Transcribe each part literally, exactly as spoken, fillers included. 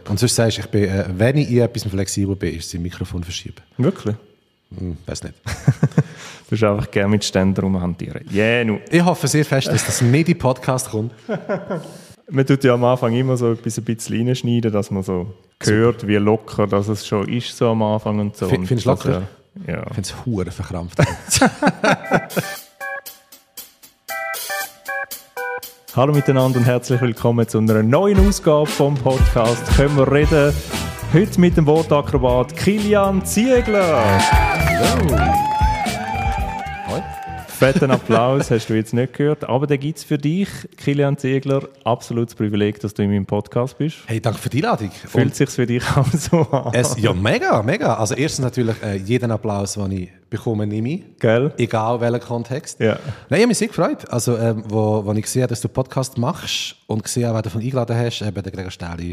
Und sonst sagst du, ich bin, äh, wenn ich in etwas flexibel bin, ist es im Mikrofon verschieben. Wirklich? Hm, weiß nicht. Du musst einfach gerne mit Ständer rumhantieren. Yeah, nu. Ich hoffe sehr fest, dass das nicht in den Podcast kommt. Man tut ja am Anfang immer so etwas ein bisschen reinschneiden, dass man so hört, wie locker dass es schon ist so am Anfang und so. F- Findest du locker? Also, ja. Ich finde es verdammt verkrampft. Hallo miteinander und herzlich willkommen zu einer neuen Ausgabe vom Podcast «Können wir reden?» Heute mit dem Wortakrobat Kilian Ziegler. Hallo. Hoi. Fetten Applaus hast du jetzt nicht gehört, aber den gibt es für dich, Kilian Ziegler. Absolutes Privileg, dass du in meinem Podcast bist. Hey, danke für die Einladung. Fühlt es sich für dich auch so an? Es, ja, mega, mega. Also erstens natürlich äh, jeden Applaus, den ich bekomme, nehme ich. Gell? Egal welchen Kontext. Ja. Nein, ich habe mich sehr gefreut. Also, ähm, wo, wo ich gesehen habe, dass du einen Podcast machst und gesehen habe, wer du davon eingeladen hast, eben der Gregor Stähli,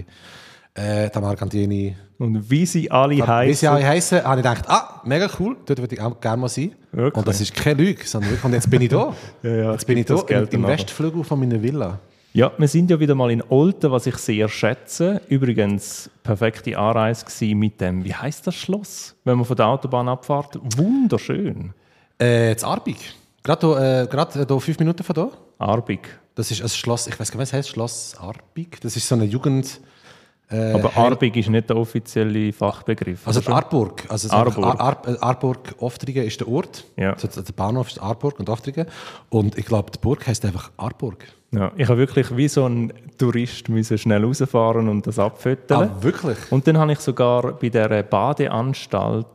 äh, Tamara Cantini. Und wie sie alle heißen. Wie sie alle heißen, habe ich gedacht, ah, mega cool, dort würde ich auch gerne mal sein. Wirklich? Und das ist keine Lüge, sondern wirklich, und jetzt bin ich da. Ja, ja, jetzt bin ich da das Geld im, im danach. Westflügel von meiner Villa. Ja, wir sind ja wieder mal in Olten, was ich sehr schätze. Übrigens, perfekte Anreise gewesen mit dem, wie heisst das Schloss, wenn man von der Autobahn abfährt? Wunderschön. Äh, das Arbig. Gerade hier, äh, gerade hier fünf Minuten von hier. Arbig. Das ist ein Schloss, ich weiß gar nicht, was heißt Schloss Arbig? Das ist so eine Jugend... Äh, Aber Arbig ist nicht der offizielle Fachbegriff. Also oder die Arburg. Also Arburg. Ar Ar Arburg Oftringen ist der Ort. Ja. Also der Bahnhof ist Arburg und Oftringen. Und ich glaube, die Burg heisst einfach Arburg. Ja, ich habe wirklich wie so ein Tourist müssen schnell rausfahren und das abfüttern. Ah, wirklich? Und dann habe ich sogar bei dieser Badeanstalt,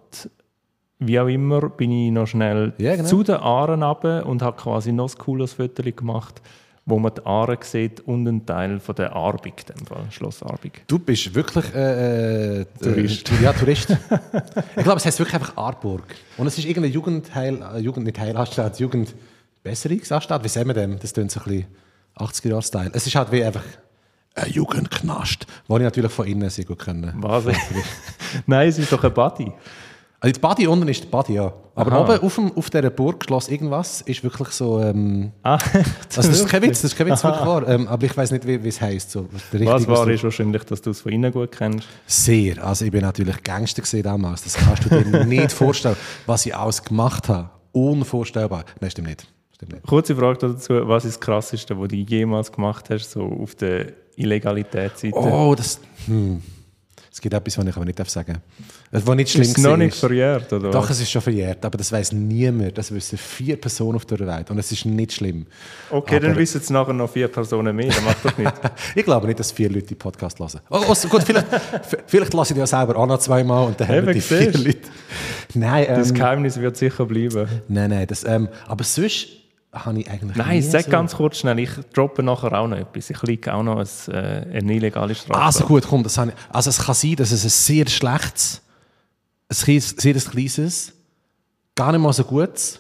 wie auch immer, bin ich noch schnell Ja, genau. zu den Aaren runter und habe quasi noch ein cooles Foto gemacht, wo man die Aare sieht und einen Teil von der Arbig, dem Fall, Schloss Arbig. Du bist wirklich äh, äh, Tourist. Äh, ja, Tourist. Ich glaube, es heißt wirklich einfach Arburg. Und es ist irgendeine Jugendheil, äh, Jugend, nicht Heilanstalt, Jugendbesserungsanstalt. Wie sehen wir dem? Das klingt so ein bisschen achtziger-Jahre-Style. Es ist halt wie einfach ein Jugendknast, den ich natürlich von innen sehr gut kenne. Was? Nein, es ist doch ein Buddy. Also die Body unten ist die Body, ja. Aber Aha. oben auf, dem, auf dieser Burg, Schloss irgendwas, ist wirklich so... Ähm, Ah, also das ist kein Witz, das ist kein Witz, wirklich wahr. Ähm, aber ich weiß nicht, wie, wie es heisst. So, der was richtige war Ausdruck. ist wahrscheinlich, dass du es von innen gut kennst? Sehr. Also ich bin natürlich Gangster gewesen damals. Das kannst du dir nicht vorstellen, was ich alles gemacht habe. Unvorstellbar. Nein, stimmt nicht. Stimmt nicht. Kurze Frage dazu, was ist das Krasseste, was du jemals gemacht hast, so auf der Illegalitätsseite? Oh, das... Hm. Es gibt etwas, was ich aber nicht sagen darf. Was nicht schlimm ist es noch war, nicht verjährt, oder Doch, was? es ist schon verjährt, aber das weiss niemand. Das wissen vier Personen auf der Welt und es ist nicht schlimm. Okay, aber dann wissen es nachher noch vier Personen mehr, das macht doch nicht. Ich glaube nicht, dass vier Leute den Podcast hören. Oh, oh, gut, vielleicht, vielleicht lasse ich den ja selber auch noch zweimal und dann haben wir die vier siehst. Leute. Nein, ähm, Das Geheimnis wird sicher bleiben. nein, nein. Das, ähm, aber sonst habe ich eigentlich Nein, nie sag so... ganz kurz schnell, ich droppe nachher auch noch etwas. Ich liege auch noch ein, äh, eine illegale Strafe. Also gut, komm, das habe ich. Also es kann sein, dass es ein sehr schlechtes, ein kleines- sehr kleines, gar nicht mal so gutes,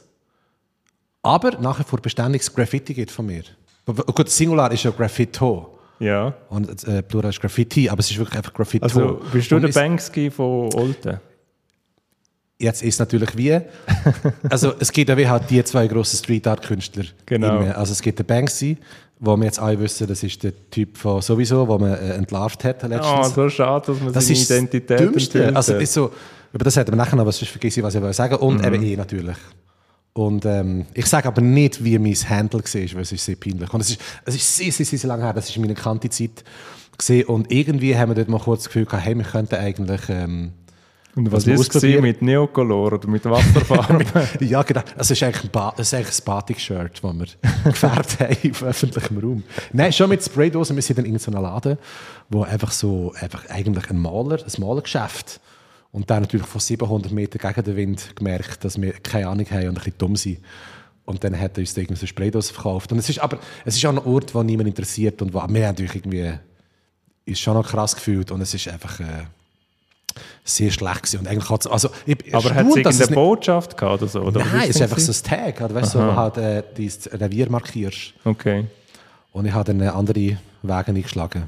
aber nachher vor beständiges Graffiti gibt von mir. Gut, Singular ist ja Graffito Ja. und äh, Plural ist Graffiti, aber es ist wirklich einfach Graffito. Also bist du Und der es- Banksy von Olten? Jetzt ist natürlich wie. Also es gibt ja wie halt die zwei grossen Street Art Künstler. Genau. Immer. Also es gibt den Banksy, wo wir jetzt alle wissen, das ist der Typ von sowieso, wo man äh, entlarvt hat Ah, letztens. so schade, dass man Das seine ist Identität das Dümmste. enthüllt Also hat. ist so, über das hätten wir nachher noch, aber sonst vergesse ich, was ich wollte sagen. Und Mhm. eben eh natürlich. Und ähm, ich sage aber nicht, wie mein Handle war, weil es ist sehr peinlich. Und es ist, es ist sehr, sehr, sehr, sehr lange her, das ist meine Kanti-Zeit gesehen. Und irgendwie haben wir dort mal kurz das Gefühl gehabt, hey, wir könnten eigentlich... Ähm, Und was was wir ist es ausprobieren- mit Neocolor oder mit Wasserfarbe? ja, genau. Es ist eigentlich ein, ba es ist eigentlich ein Batik-Shirt, das wir gefärbt haben auf öffentlichem Raum. Nein, schon mit Spraydosen. Wir sind in irgendeinem Laden, wo einfach so, einfach eigentlich ein Maler, ein Malergeschäft. Und dann natürlich von siebenhundert Metern gegen den Wind gemerkt, dass wir keine Ahnung haben und ein bisschen dumm sind. Und dann hat er uns da irgendwie so Spraydose verkauft. Und es ist aber, es ist auch ein Ort, der niemand interessiert und wo, wir haben natürlich irgendwie, ist schon noch krass gefühlt und es ist einfach, äh, sehr schlecht gewesen. Und eigentlich hat's, also, ich bin Aber hat es erstaunt, dass irgendeine nicht- Botschaft gehabt oder so? Oder Nein, was es ist denn einfach so gewesen? ein Tag, oder, weißt du, so, wo halt äh, dein Revier markierst. Okay. Und ich habe dann andere Wege eingeschlagen.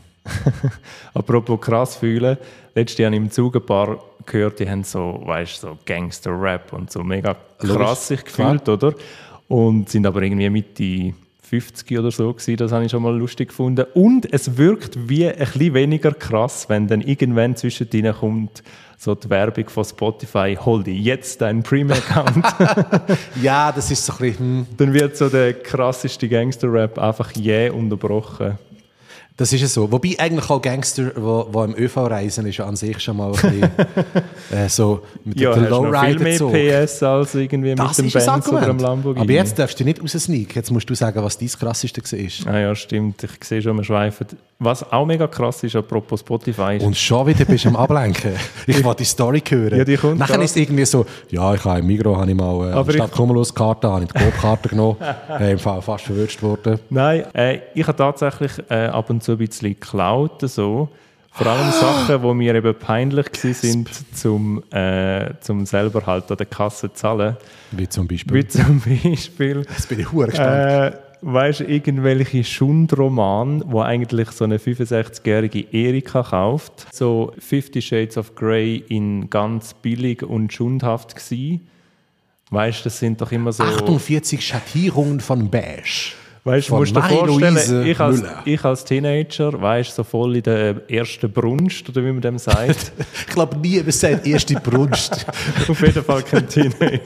Apropos krass fühlen, letztes Jahr im Zug ein paar gehört, die haben so, weißt, so Gangster-Rap und so mega krass Logisch, sich gefühlt, oder? Und sind aber irgendwie Mitte fünfzig oder so gewesen, das habe ich schon mal lustig gefunden. Und es wirkt wie ein bisschen weniger krass, wenn dann irgendwann zwischendrin kommt so die Werbung von Spotify, hol dir jetzt deinen Premium-Account. Ja, das ist so ein bisschen... Hm. Dann wird so der krasseste Gangster-Rap einfach jäh unterbrochen. Das ist ja so. Wobei eigentlich auch Gangster, die im ÖV reisen, ist ja an sich schon mal ein bisschen äh, so mit ja, der Lowrider viel mehr Zug. P S als irgendwie das mit dem Benz oder dem Lamborghini. Aber jetzt darfst du nicht raussneaken. Jetzt musst du sagen, was dein krasseste war. Ah ja, stimmt. Ich sehe schon, wir schweifen. Was auch mega krass ist, apropos Spotify. Ist und schon wieder bist du am Ablenken. Ich will die Story hören. Ja, die kommt Nachher da. ist es irgendwie so, ja, ich habe im Migros habe ich mal äh, statt Cumulus-Karte habe ich die Coop-Karte genommen. äh, Im Fall fast verwünscht worden. Nein, äh, ich habe tatsächlich äh, ab und zu ein bisschen geklaut. So. Vor allem Sachen, die mir eben peinlich waren, zum, äh, zum selber halt an der Kasse zu zahlen. Wie zum Beispiel? Wie zum Beispiel. Das bin ich verdammt gespannt. Äh, weißt du, irgendwelche Schundromane, wo eigentlich so eine fünfundsechzigjährige Erika kauft. So Fifty Shades of Grey in ganz billig und schundhaft gsi. Weißt du, das sind doch immer so... achtundvierzig Schattierungen von Beige. Weißt du, musst dir vorstellen, ich als, ich als Teenager, weißt du, so voll in der ersten Brunst, oder wie man dem sagt. Ich glaube, niemand sagt erste Brunst. Auf jeden Fall kein Teenager.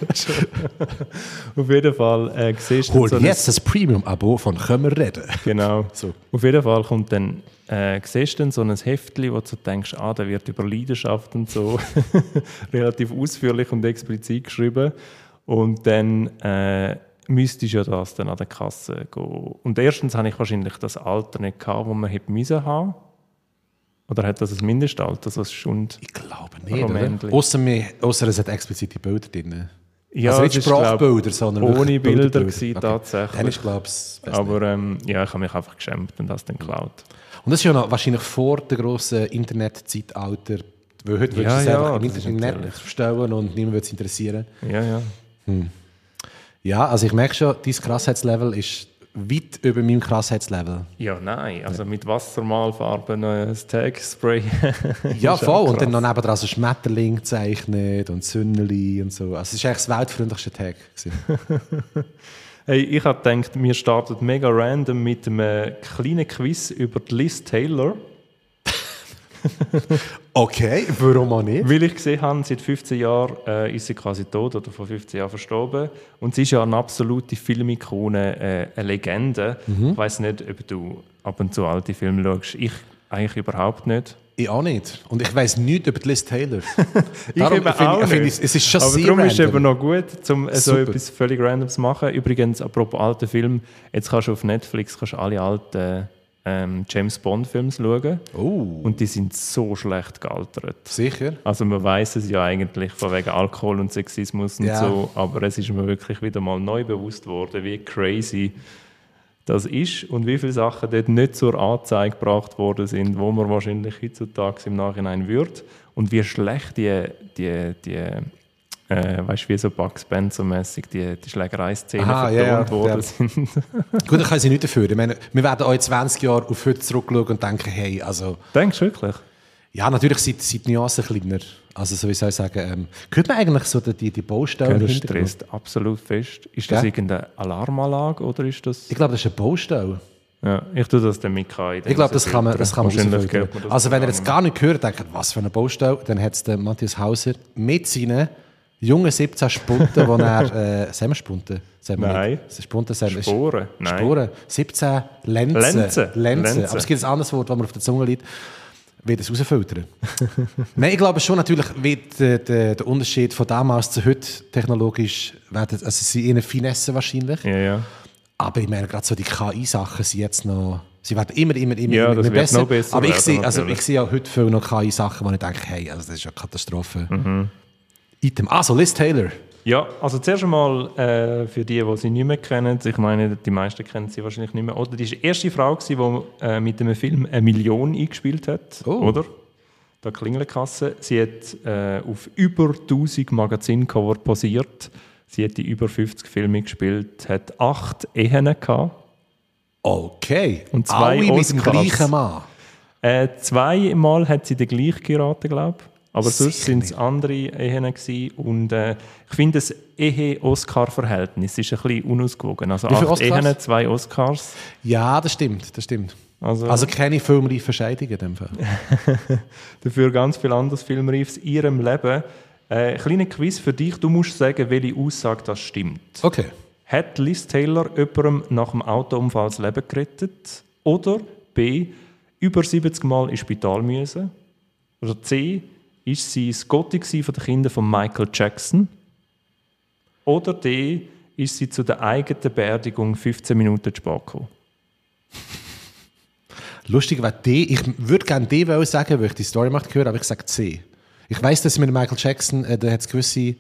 Auf jeden Fall äh, siehst du... Hol so jetzt das Premium-Abo von «Können wir reden». Genau. So. Auf jeden Fall kommt dann, äh, siehst du dann so ein Heftchen, wo du denkst, ah, da wird über Leidenschaft und so relativ ausführlich und explizit geschrieben. Und dann... Äh, müsstest du ja das dann an der Kasse gehen. Und erstens habe ich wahrscheinlich das Alter nicht gehabt, das man hätte müssen haben. Oder hat das ein Mindestalter? So Schund ich glaube nicht, Außer es hat explizite Bilder drin. Ja, also nicht Sprachbilder, sondern ohne Bilder gewesen, okay. Tatsächlich. Dann ist, glaube ich, aber ähm, ja, ich habe mich einfach geschämt und das dann geklaut. Und das ist ja noch wahrscheinlich vor dem grossen Internetzeitalter, weil heute ja, würdest du es ja, einfach im Internet stellen und niemand würde es interessieren. Ja, ja. Hm. Ja, also ich merke schon, dein Krassheitslevel ist weit über meinem Krassheitslevel. Ja, nein, also mit Wassermalfarben ein Tag-Spray. Ja, voll. Und dann noch nebenan so Schmetterling gezeichnet und Sünneli und so. Also es war eigentlich das weltfreundlichste Tag. Hey, ich habe gedacht, wir starten mega random mit einem kleinen Quiz über die Liz Taylor. Okay, warum auch nicht? Weil ich gesehen habe, seit fünfzehn Jahren äh, ist sie quasi tot oder vor fünfzehn Jahren verstorben. Und sie ist ja eine absolute Filmikone, äh, eine Legende. Mhm. Ich weiss nicht, ob du ab und zu alte Filme schaust. Ich eigentlich überhaupt nicht. Ich auch nicht. Und ich weiss nichts über die Liz Taylor. ich Darum, eben auch ich, nicht. Es ist schon aber sehr darum random. Ist es eben noch gut, um so etwas völlig Randoms zu machen. Übrigens, apropos alte Filme, jetzt kannst du auf Netflix kannst alle alten ähm, James Bond-Filme schauen. Oh. Und die sind so schlecht gealtert. Sicher? Also man weiss es ja eigentlich von wegen Alkohol und Sexismus und ja. so, aber es ist mir wirklich wieder mal neu bewusst worden, wie crazy das ist und wie viele Sachen dort nicht zur Anzeige gebracht worden sind, wo man wahrscheinlich heutzutage im Nachhinein würde. Und wie schlecht die, die, die äh, weißt du, wie so Bugs Spencer-mässig die, die Schlägerei-Szenen vertont ja, ja, worden ja. sind. Gut, da können sie nicht dafür. Ich meine, wir werden auch in zwanzig Jahren auf heute zurückschauen und denken, hey, also... Denkst du wirklich? Ja, natürlich sind, sind die Nuancen kleiner. Also, so wie soll ich sagen, ähm, hört man eigentlich so die, die Baustellen das stresst absolut fest. Ist das ja? irgendeine Alarmanlage oder ist das... Ich glaube, das ist eine Baustelle. Ja, ich tue das dann mit rein. Ich glaube, das kann man, das kann man rausfiltern. Also, wenn ihr jetzt gar nicht hört, denkt, was für eine Baustelle, dann hat es der Matthias Hauser mit seinen jungen siebzehn Spunten, die er... Äh, sagen wir Spunten? Sagen wir Nein. Nicht. Spunten sagen Sporen. Nein. Sporen. siebzehn Lenzen. Lenzen. Lenzen. Aber es gibt ein anderes Wort, das mir auf der Zunge liegt. Wird es rausfiltern? Nein, ich glaube schon natürlich, wird der, der, der Unterschied von damals zu heute technologisch, werden, also sie in einer Finesse wahrscheinlich. Ja, ja. Aber ich meine, gerade so die K I-Sachen sind jetzt noch, sie werden immer, immer, immer, ja, immer das besser. Noch besser. Aber ich werden, sehe, also ich sehe auch heute viel noch K I-Sachen, wo ich denke, hey, also das ist eine Katastrophe. Mhm. Item. Also, Liz Taylor. Ja, also zuerst einmal äh, für die, die sie nicht mehr kennen, ich meine, die meisten kennen sie wahrscheinlich nicht mehr, oder? Die war die erste Frau, die äh, mit einem Film eine Million eingespielt hat, oh. oder? Da Klingelkasse. Sie hat äh, auf über tausend Magazincover posiert. Sie hat in über fünfzig Filme gespielt, hat acht Ehen gehabt. Okay. Und zwei Alle Oscars. mit dem gleichen Mann. Äh, zweimal hat sie den gleichen geheiratet, glaube ich. Aber sonst sind es andere Ehen gewesen. Und äh, ich finde, das Ehe-Oscar-Verhältnis ist ein bisschen unausgewogen. Also acht Oscars? Ehen, zwei Oscars. Ja, das stimmt, das stimmt. Also, also keine filmreifen Scheidungen in dem Fall. Dafür ganz viel anderes Filmreifes in ihrem Leben. Äh, kleiner Quiz für dich. Du musst sagen, welche Aussage das stimmt. Okay. Hat Liz Taylor jemandem nach dem Autounfall das Leben gerettet? Oder B. Über siebzig Mal ins Spital müssen? Oder C. Ist sie das Gotti von den Kindern von Michael Jackson? Oder D. Ist sie zu der eigenen Beerdigung fünfzehn Minuten zu spät gekommen? Lustig wäre D. Ich würde gerne D sagen, weil ich die Story macht gehört, aber ich sage C. Ich weiss, dass mit Michael Jackson, äh, da hat es gewisse,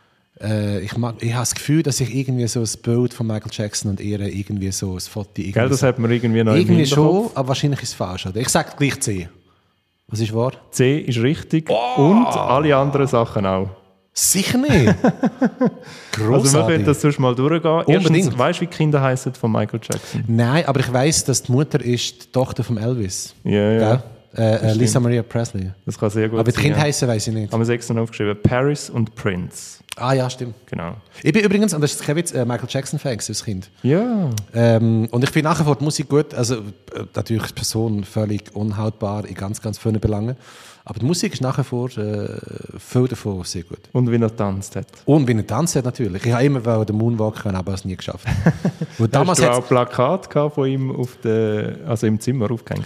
äh, ich, mag, ich habe das Gefühl, dass ich irgendwie so ein Bild von Michael Jackson und ihr irgendwie so ein Foto... Gell, das so, hat man irgendwie noch irgendwie schon, aber wahrscheinlich ist es falsch. Oder? Ich sage gleich C. Was ist wahr? C ist richtig oh! Und alle anderen Sachen auch. Sicher nicht. Grossartig. Also wir können das sonst mal durchgehen. Erstens, weißt du, wie die Kinder heißen von Michael Jackson? Nein, aber ich weiss, dass die Mutter ist die Tochter von Elvis. Ja, ja. Äh, Lisa Maria Presley. Das kann sehr gut aber sein. Aber die Kinder ja. heißen, weiss ich nicht. Haben wir sechs aufgeschrieben. Paris und Prince. Ah ja, stimmt. Genau. Ich bin übrigens, und das ist kein Witz, äh, Michael Jackson-Fan als Kind. Ja. Ähm, und ich finde nach wie vor die Musik gut. Also äh, natürlich ist die Person völlig unhaltbar in ganz, ganz vielen Belangen. Aber die Musik ist nach wie vor äh, viel davon sehr gut. Und wie er tanzt hat. Und wie er tanzt hat, natürlich. Ich habe immer den Moonwalk können, aber es nie geschafft. Hast du auch Plakat von ihm auf der, also im Zimmer aufgehängt?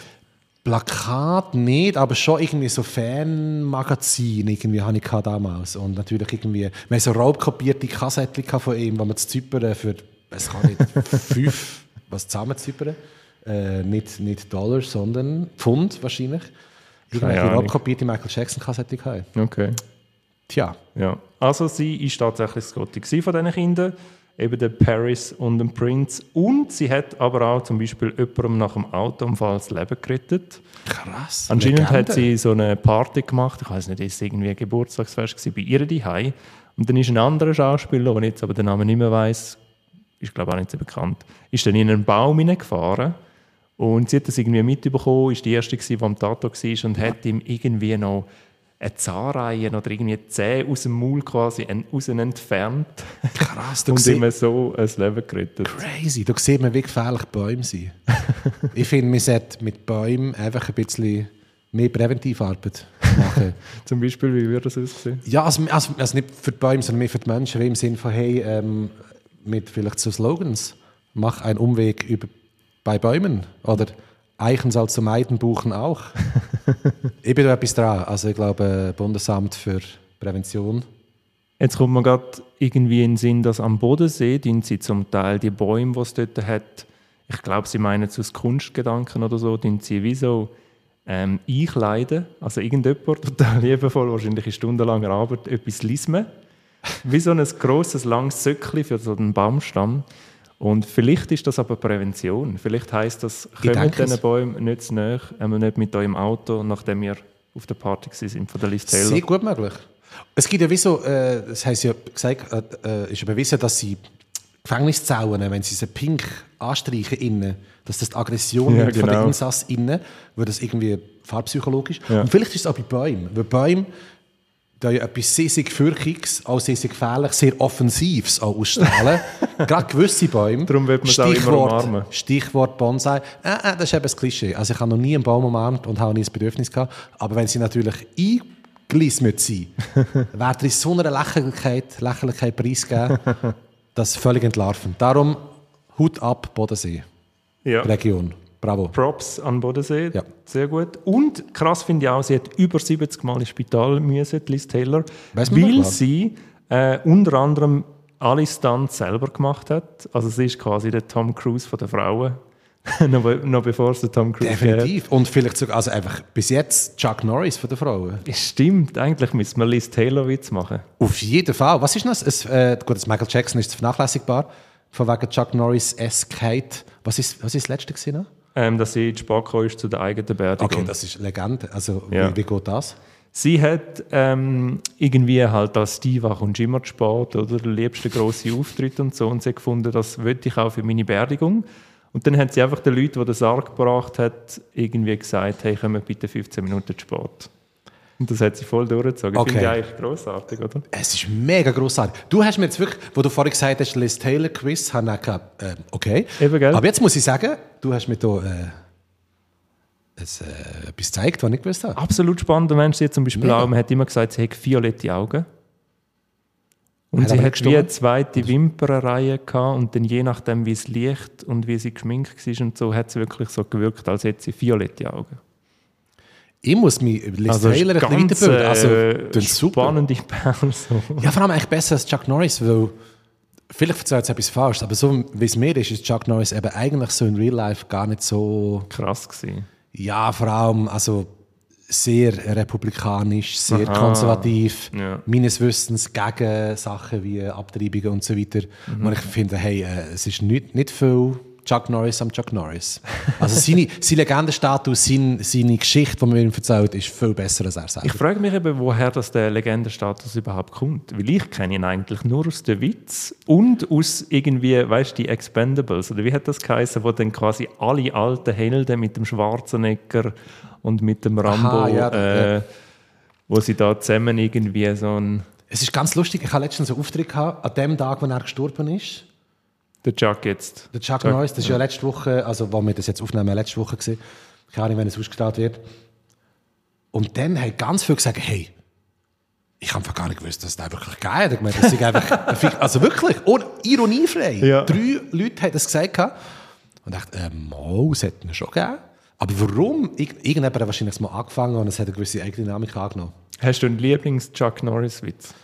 Plakat nicht, aber schon irgendwie so Fanmagazin irgendwie habe ich damals. Und natürlich irgendwie, wir haben so raubkopierte Kassetten von ihm, wo man zu Zypern für, es kann nicht, fünf, was zusammen zu Zypern, äh, nicht, nicht Dollar, sondern Pfund wahrscheinlich. Irgendwelche raubkopierte Michael Jackson-Kassette gehabt. Okay. Tja. Ja. Also sie ist tatsächlich das Gotti von diesen Kindern. Eben der Paris und der Prince. Und sie hat aber auch zum Beispiel jemandem nach dem Autounfall das Leben gerettet. Krass. Anscheinend Legende. hat sie so eine Party gemacht. Ich weiß nicht, ist es irgendwie ein Geburtstagsfest bei ihr daheim. Und dann ist ein anderer Schauspieler, den ich jetzt aber den Namen nicht mehr weiss, ist glaube ich auch nicht so bekannt, ist dann in einen Baum hineingefahren. Und sie hat das irgendwie mitbekommen, ist die erste, die am Tato war und hat ihm irgendwie noch eine Zahnreihe oder irgendwie Zähne aus dem Maul quasi raus entfernt. Krass. Und ihm so ein Leben gerettet. Crazy. Da sieht man, wie gefährlich Bäume sind. Ich finde, man sollte mit Bäumen einfach ein bisschen mehr Präventivarbeit machen. Zum Beispiel, wie würde das aussehen? Ja, also, also, also nicht für die Bäume, sondern mehr für die Menschen, wie im Sinne von, hey, ähm, mit vielleicht so Slogans, mach einen Umweg über, bei Bäumen oder Eichen soll zu meiden, Buchen auch. Ich bin da etwas dran. Also ich glaube, Bundesamt für Prävention. Jetzt kommt mir gerade irgendwie in den Sinn, dass am Bodensee die sie zum Teil die Bäume, die es dort hat, ich glaube, sie meinen es aus Kunstgedanken oder so, die sie wie so ähm, einkleiden. Also irgendjemand, total liebevoll, wahrscheinlich in stundenlanger Arbeit, etwas lismen. Wie so ein grosses, langes Söckchen für so einen Baumstamm. Und vielleicht ist das aber Prävention. Vielleicht heisst das, kommt diesen Bäumen nicht zu nahe, einmal nicht mit eurem Auto, nachdem wir auf der Party waren von der Liz Taylor. Sehr gut möglich. Es gibt ja wie so, äh, das haben sie ja gesagt, äh, ist ja bewiesen, dass sie Gefängniszellen, wenn sie sie pink anstreichen innen, dass das die Aggression ja, genau. von den Insassen innen, weil das irgendwie farbpsychologisch. Ja. Und vielleicht ist es auch bei Bäumen, weil Bäume da ja etwas sehr, sehr Gefürchtiges, auch sehr, sehr gefährlich, sehr Offensives auch ausstrahlen. Gerade gewisse Bäume. Darum wird man es auch immer umarmen. Stichwort Bonsai. Äh, äh, das ist eben das Klischee. Also ich habe noch nie einen Baum umarmt und habe nie das Bedürfnis gehabt. Aber wenn sie natürlich eingelismet sind, werden sie so eine Lächerlichkeit, Lächerlichkeit preisgeben, das ist völlig entlarvend. Darum Hut ab, Bodensee. Ja. Region. Bravo. Props an Bodensee, ja. Sehr gut. Und krass finde ich auch, sie hat über siebzig Mal ins Spital müssen, Liz Taylor, weil sie äh, unter anderem alle Stunts selber gemacht hat. Also sie ist quasi der Tom Cruise von den Frauen, noch, noch bevor es der Tom Cruise Definitiv. Hat. Und vielleicht sogar, also einfach bis jetzt Chuck Norris von den Frauen. Stimmt, eigentlich müssen wir Liz Taylor Witz machen. Auf jeden Fall. Was ist das? Es, äh, gut, das Michael Jackson ist vernachlässigbar, von wegen Chuck Norris-Eskheit. Was ist, was ist das letzte gewesen? Ähm, dass sie zu spät ist zu der eigenen Beerdigung. Okay, das ist Legende. Also, ja. wie, wie geht das? Sie hat ähm, irgendwie halt als Diva kommt immer zu spät, oder? Der liebste grosse Auftritt und so. Und sie hat gefunden, das wollte ich auch für meine Beerdigung. Und dann hat sie einfach den Leuten, die den Sarg gebracht haben, irgendwie gesagt, hey, kommen bitte fünfzehn Minuten zu spät. Und das hat sie voll durchgezogen. Okay. Ich finde eigentlich grossartig, oder? Es ist mega grossartig. Du hast mir jetzt wirklich, wo du vorhin gesagt hast, Liz Taylor Quiz, habe ich gedacht, äh, okay. Eben, gell? Aber jetzt muss ich sagen, du hast mir da äh, es, äh, etwas gezeigt, was ich nicht gewusst habe. Absolut spannender Mensch. Sie hat zum Beispiel Mega. auch, man hat immer gesagt, sie hat violette Augen. Und Hat sie aber hat nicht wie eine gestimmt? zweite Wimpernreihe gehabt und dann je nachdem, wie es Licht und wie sie geschminkt war und so, hat sie wirklich so gewirkt, als hätte sie violette Augen. Ich muss mich Liz Also Taylor ein bisschen ganz, weiterbilden. Also, äh, das ist super. spannende Pause. Ja, vor allem eigentlich besser als Chuck Norris, weil vielleicht erzählt es etwas falsch, aber so wie es mir ist, ist Chuck Norris eben eigentlich so in Real Life gar nicht so, Krass gewesen. ja, vor allem also sehr republikanisch, sehr Aha. konservativ, Ja. meines Wissens gegen Sachen wie Abtreibungen und so weiter. Mhm. Und ich finde, hey, äh, es ist nicht, nicht viel Chuck Norris am Chuck Norris. Also seine, sein Legendenstatus, sein, seine Geschichte, die man ihm erzählt, ist viel besser als er selber. Ich frage mich eben, woher das der Legendenstatus überhaupt kommt. Weil ich kenne ihn eigentlich nur aus den Witz und aus irgendwie, weißt du, die Expendables, oder wie hat das geheißen, wo dann quasi alle alten Helden mit dem Schwarzenegger und mit dem Rambo, Aha, ja, äh, ja. wo sie da zusammen irgendwie so ein... Es ist ganz lustig, ich hatte letztens einen Auftritt gehabt, an dem Tag, wo er gestorben ist. Der Chuck jetzt. Der Chuck Norris, das ist ja letzte Woche, also wo wir das jetzt aufnehmen, letzte Woche gesehen. Keine Ahnung, wenn es ausgestrahlt wird. Und dann haben ganz viele gesagt, hey, ich habe einfach gar nicht gewusst, dass es das wirklich gegeben hat. Ich meine, das ist einfach, also wirklich, ohne ironiefrei. Ja. Drei Leute haben das gesagt. Und ich dachte, äh, mal, es hätte es schon gegeben. Aber warum? Ir- Irgendjemand hat wahrscheinlich mal angefangen und es hat eine gewisse Eigendynamik angenommen. Hast du einen Lieblings-Chuck Norris-Witz?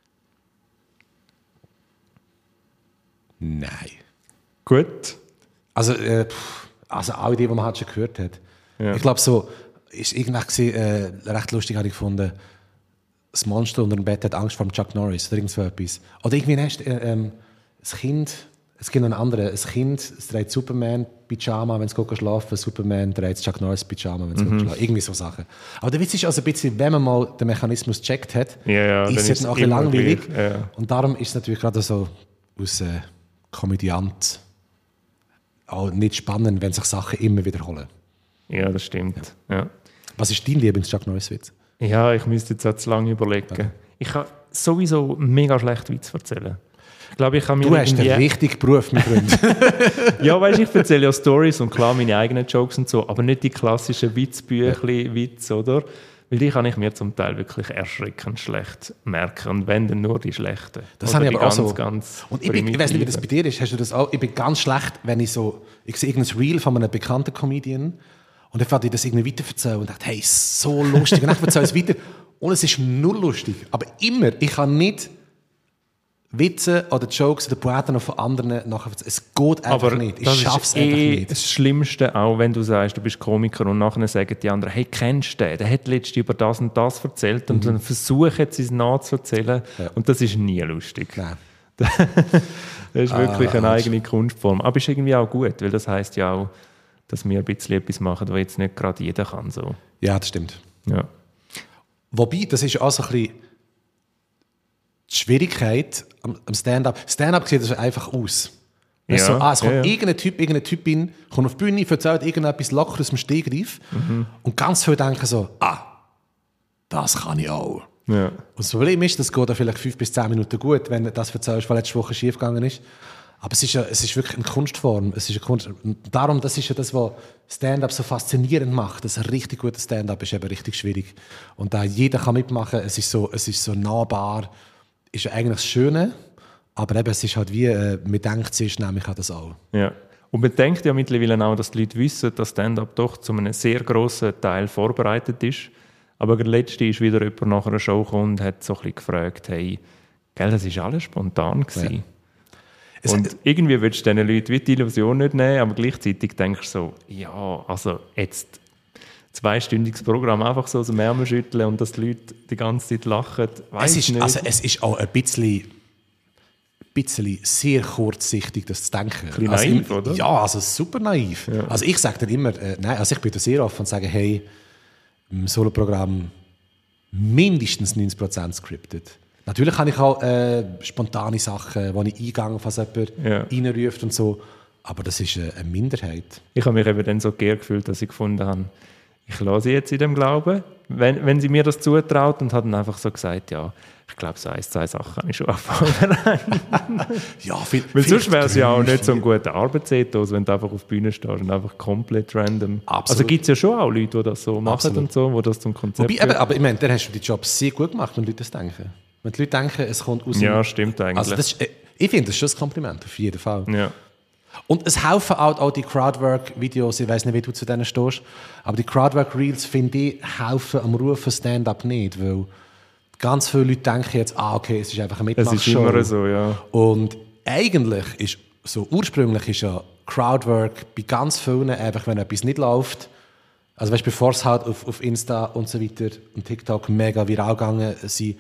Nein. Gut. Also, äh, pff, also alle die, die man halt schon gehört hat. Ja. Ich glaube, so ist irgendwie äh, recht lustig, habe ich gefunden, das Monster unter dem Bett hat Angst vor dem Chuck Norris oder irgend so etwas. Oder irgendwie hast äh, ähm, das Kind, es gibt noch einen anderen, ein Kind es trägt Superman-Pyjama, wenn es geht schlafen, Superman trägt Chuck Norris-Pyjama, wenn es Mhm. geht schlafen. Irgendwie so Sachen. Aber der Witz ist also ein bisschen, wenn man mal den Mechanismus gecheckt hat, Ja, ja, ist dann es ist jetzt auch es ein bisschen immer langweilig. gleich, ja. Und darum ist es natürlich gerade so aus äh, Komödiant auch nicht spannend, wenn sich Sachen immer wiederholen. Ja, das stimmt. Ja. Was ist dein Lieblings-Chuck Norris-Witz? Ja, ich müsste jetzt auch zu lange überlegen. Okay. Ich kann sowieso mega schlecht Witz erzählen. Ich glaube, ich kann mir Du hast irgendwie... den richtigen Beruf, mein Freund. Ja, weißt, ich erzähle ja Stories und klar meine eigenen Jokes und so, aber nicht die klassischen Witzbüchli-Witz, oder? Weil die kann ich mir zum Teil wirklich erschreckend schlecht merken. Und wenn, dann nur die schlechten. Das Oder habe ich die aber auch ganz, so. ganz Und ich, bin, ich weiß nicht, wie das bei dir ist. Hast du das auch? Ich bin ganz schlecht, wenn ich so, ich sehe irgendein Reel von einem bekannten Comedian und dann werde ich das irgendwie weiterverzählen und dachte, hey, so lustig. Und dann erzähle ich es weiter und es ist null lustig. Aber immer, ich kann nicht Witze oder Jokes oder Poeten noch von anderen nachher erzählen. Es geht einfach Aber nicht. Ich das schaffe es ist einfach eh nicht. das Schlimmste, auch wenn du sagst, du bist Komiker und nachher sagen die anderen, hey, kennst du den? Der hat letztens über das und das erzählt und dann versuchen sie es nachzuerzählen Mhm. Ja. und das ist nie lustig. Nein. Das ist wirklich Ah, eine eigene Kunstform. Aber ist irgendwie auch gut, weil das heisst ja auch, dass wir ein bisschen etwas machen, was jetzt nicht gerade jeder kann. So. Ja, das stimmt. Ja. Wobei, das ist auch so ein bisschen die Schwierigkeit am am Stand-up. Stand-up sieht also einfach aus. Ja, So, ah, es kommt ja, ja. irgendein Typ, irgendein Typin, kommt auf die Bühne, erzählt irgendetwas locker aus dem Stegreif Mhm. und ganz viele denken so, ah, das kann ich auch. Ja. Und das Problem ist, das geht dann vielleicht fünf bis zehn Minuten gut, wenn du das erzählst, was letzte Woche schiefgegangen ist. Aber es ist, ja, es ist wirklich eine Kunstform. Es ist eine Kunst. Und darum, das ist ja das, was Stand-up so faszinierend macht. Das ein richtig guter Stand-up ist eben richtig schwierig. Und da jeder kann mitmachen, es ist so, es ist so nahbar, ist ja eigentlich das Schöne. Aber eben, es ist halt wie, äh, man denkt sich nämlich an das auch. Ja. Und man denkt ja mittlerweile auch, dass die Leute wissen, dass Stand-up doch zu einem sehr grossen Teil vorbereitet ist. Aber der letzte ist wieder jemand nach einer Show gekommen und hat so ein bisschen gefragt, hey, gell, das war alles spontan gewesen. Ja. Es- Und irgendwie willst du diesen Leuten wie die Illusion nicht nehmen, aber gleichzeitig denkst du so, ja, also jetzt zweistündiges Programm einfach so aus dem Ärmel schütteln und dass die Leute die ganze Zeit lachen, weiss Es ist, nicht. also, es ist auch ein bisschen, ein bisschen sehr kurzsichtig, das zu denken. bisschen also, naiv, im- oder? Ja, also super naiv. Ja. Also ich sage dann immer, äh, nein, also ich bin da sehr offen und sage, hey, im Soloprogramm mindestens neunzig Prozent scripted. Natürlich habe ich auch äh, spontane Sachen, wo ich eingehe, falls jemand Ja. reinruft und so. Aber das ist äh, eine Minderheit. Ich habe mich eben dann so geehrt gefühlt, dass ich gefunden habe, ich lasse sie jetzt in dem Glauben, wenn, wenn sie mir das zutraut und hat dann einfach so gesagt, ja, ich glaube, so ein, zwei Sachen kann ich schon anfangen. ja, viel, Weil sonst wäre es ja auch nicht so ein guter Arbeitsethos, wenn du einfach auf die Bühne stehst und einfach komplett random. Absolut. Also gibt es ja schon auch Leute, die das so machen Absolut. und so, die das zum Konzept Wobei, eben, aber ich meine, dann hast du die Job sehr gut gemacht, wenn Leute das denken. Wenn die Leute denken, es kommt aus Ja, dem, stimmt eigentlich. Also das ist, ich finde, das ist schon ein Kompliment, auf jeden Fall. Ja. Und es helfen auch, auch die Crowdwork-Videos, ich weiß nicht, wie du zu denen stehst, aber die Crowdwork-Reels, finde ich, helfen am Ruf von Stand-Up nicht, weil ganz viele Leute denken jetzt, ah, okay, es ist einfach eine Mitmachshow. Es ist immer so, ja. Und eigentlich ist, so ursprünglich ist ja Crowdwork bei ganz vielen einfach, wenn etwas nicht läuft, also weißt, bevor es halt auf, auf Insta und so weiter und TikTok mega viral gegangen sind,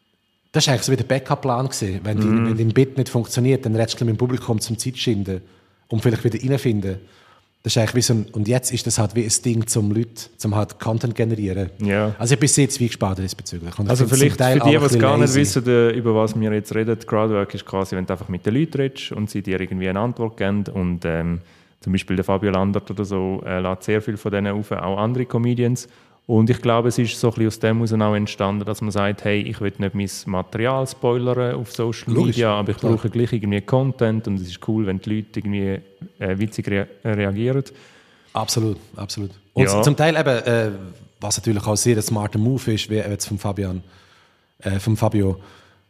das war eigentlich so wie der Backup-Plan gewesen. Wenn, Mhm. die, wenn dein Bit nicht funktioniert, dann redest du mit dem Publikum zum Zeitschinden, um vielleicht wieder reinzufinden. Das ist eigentlich wie so ein, und jetzt ist das halt wie ein Ding zum Leute, zum halt Content generieren. Ja. Also ich bin sehr zwiegespalten diesbezüglich. Und ich Also finde es vielleicht zum Teil für die, auch die es ein gar nicht bisschen lazy. wissen, über was wir jetzt reden, Crowdwork ist quasi, wenn du einfach mit den Leuten redest und sie dir irgendwie eine Antwort geben und ähm, zum Beispiel der Fabio Landert oder so äh, lädt sehr viel von denen auf, auch andere Comedians. Und ich glaube, es ist so ein bisschen aus dem heraus auch entstanden, dass man sagt, hey, ich will nicht mein Material spoilern auf Social Logisch, Media, aber ich klar. brauche gleich irgendwie Content und es ist cool, wenn die Leute irgendwie äh, witzig rea- reagieren. Absolut, absolut. Und Ja. zum Teil eben, äh, was natürlich auch sehr ein smarter Move ist, wie jetzt vom Fabian, äh, vom Fabio,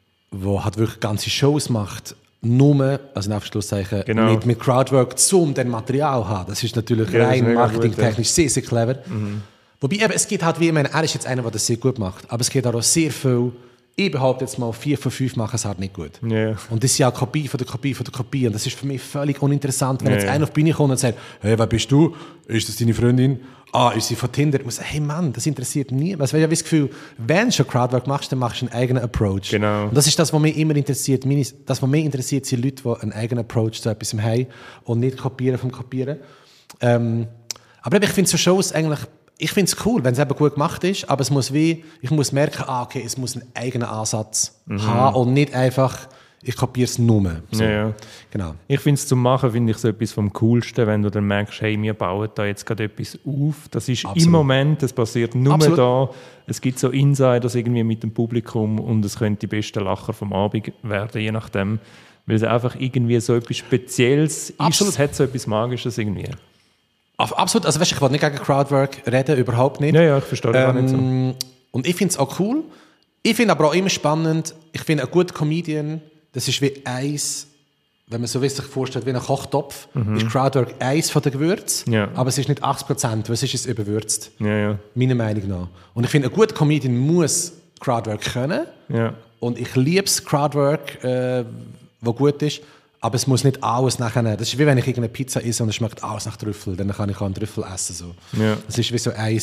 wo hat wirklich ganze Shows macht, nur, also in Anführungszeichen, Genau. mit, mit Crowdwork, um den Material zu haben. Das ist natürlich Ja, das ist rein mega marketingtechnisch gut, sehr, sehr clever. Wobei eben, es geht halt wie, ich meine, er ist jetzt einer, der das sehr gut macht, aber es geht auch sehr viel, ich behaupte jetzt mal, vier von fünf machen es halt nicht gut. Ja. Und das ist ja eine Kopie von der Kopie von der Kopie. Und das ist für mich völlig uninteressant, wenn Ja, jetzt ja. einer auf die Bühne kommt und sagt, hey, wer bist du? Ist das deine Freundin? Ah, ist sie von Tinder? Ich muss sagen, hey Mann, das interessiert niemand. Also, ich habe das Gefühl, wenn du schon Crowdwork machst, dann machst du einen eigenen Approach. Genau. Und das ist das, was mich immer interessiert. Meine, das, was mich interessiert, sind Leute, die einen eigenen Approach zu etwas haben und nicht kopieren vom Kopieren. Ähm, aber eben, ich finde so Shows eigentlich, ich finde es cool, wenn es eben gut gemacht ist, aber es muss wie, ich muss merken, ah, okay, es muss einen eigenen Ansatz haben und nicht einfach, ich kopiere es nur. So. Ja, ja. Genau. Ich finde es zum Machen, finde ich so etwas vom Coolsten, wenn du dann merkst, hey, wir bauen da jetzt gerade etwas auf. Das ist Absolut. im Moment, das passiert nur Absolut. da. Es gibt so Insiders irgendwie mit dem Publikum und es könnte die besten Lacher vom Abend werden, je nachdem. Weil es einfach irgendwie so etwas Spezielles ist. Absolut. Es hat so etwas Magisches irgendwie. Ab- Absolut, also weißt, ich will nicht gegen Crowdwork reden, überhaupt nicht. Ja, ja, ich verstehe das auch nicht so. Ähm, und ich finde es auch cool. Ich finde aber auch immer spannend, ich finde, ein guter Comedian, das ist wie eins, wenn man so wie sich vorstellt, wie ein Kochtopf, ist Crowdwork eins von den Gewürzen, Ja. aber es ist nicht achtzig Prozent, weil es ist es überwürzt. Ja, ja. Meiner Meinung nach. Und ich finde, ein guter Comedian muss Crowdwork können. Ja. Und ich liebe es, Crowdwork, äh, was gut ist. Aber es muss nicht alles nachher. Das ist wie wenn ich irgendeine Pizza esse und es schmeckt alles nach Trüffel. Dann kann ich auch einen Trüffel essen. So. Ja. Das ist wie so ein,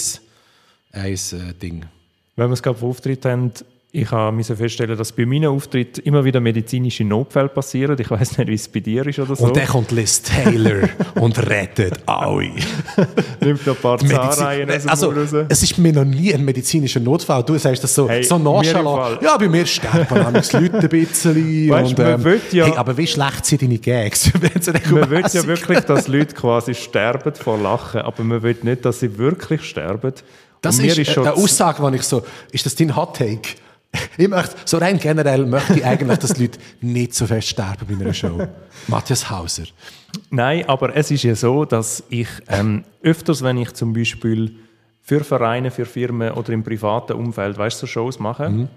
ein äh, Ding. Wenn wir es gerade von Auftritt haben, ich musste feststellen, dass bei meinen Auftritten immer wieder medizinische Notfälle passieren. Ich weiß nicht, wie es bei dir ist oder so. Und dann kommt Liz Taylor und rettet alle. Nimmt noch ein paar Zahnreihen aus dem also, Mund raus. es ist mir noch nie ein medizinischer Notfall. Du sagst das so, Hey, so mir im nonchalant. Fall. Ja, bei mir sterben manchmal die Leute ein bisschen. Weißt, und, man ähm, will ja- hey, aber wie schlecht sind deine Gags? Wenn sie Man will ja regelmässig- wirklich, dass Leute quasi sterben vor Lachen, aber man will nicht, dass sie wirklich sterben. Das Und mir ist, schon eine Aussage, wo ich so, ist das dein Hot Take? Ich möchte, so rein generell möchte ich eigentlich, dass die Leute nicht so fest sterben bei einer Show. Matthias Hauser. Nein, aber es ist ja so, dass ich ähm, öfters, wenn ich zum Beispiel für Vereine, für Firmen oder im privaten Umfeld, weißt du, so Shows mache, Mhm.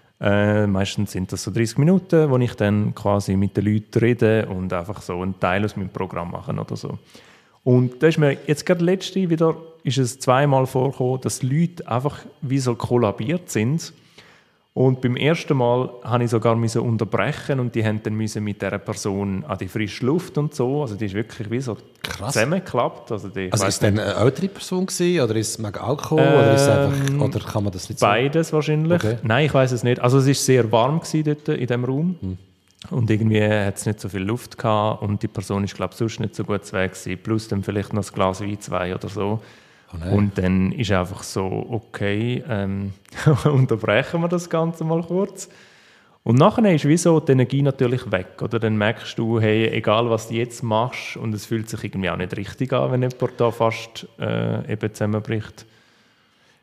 äh, meistens sind das so dreißig Minuten, wo ich dann quasi mit den Leuten rede und einfach so einen Teil aus meinem Programm mache oder so. Und da ist mir jetzt gerade letzte wieder ist es zweimal vorgekommen, dass Leute einfach wie so kollabiert sind. Und beim ersten Mal musste ich sogar unterbrechen und die haben dann müssen mit dieser Person an die frische Luft und so. Also die ist wirklich wie so Krass. zusammengeklappt. Also, die, ich Also weiss ist es dann eine ältere Person gewesen, oder ist es mega Alkohol, oder, ist es einfach, oder kann man das nicht sagen? Beides wahrscheinlich. Okay. Nein, ich weiß es nicht. Also es war sehr warm gewesen dort in diesem Raum. Hm. Und irgendwie hat es nicht so viel Luft gehabt und die Person ist, glaube ich, sonst nicht so gut zu Weg gewesen. Plus dann vielleicht noch ein Glas Wein, zwei oder so. Oh nein. Und dann ist einfach so, okay, ähm, unterbrechen wir das Ganze mal kurz. Und nachher ist wie so die Energie natürlich weg. Oder dann merkst du, hey, egal was du jetzt machst, und es fühlt sich irgendwie auch nicht richtig an, wenn jemand da fast äh, eben zusammenbricht.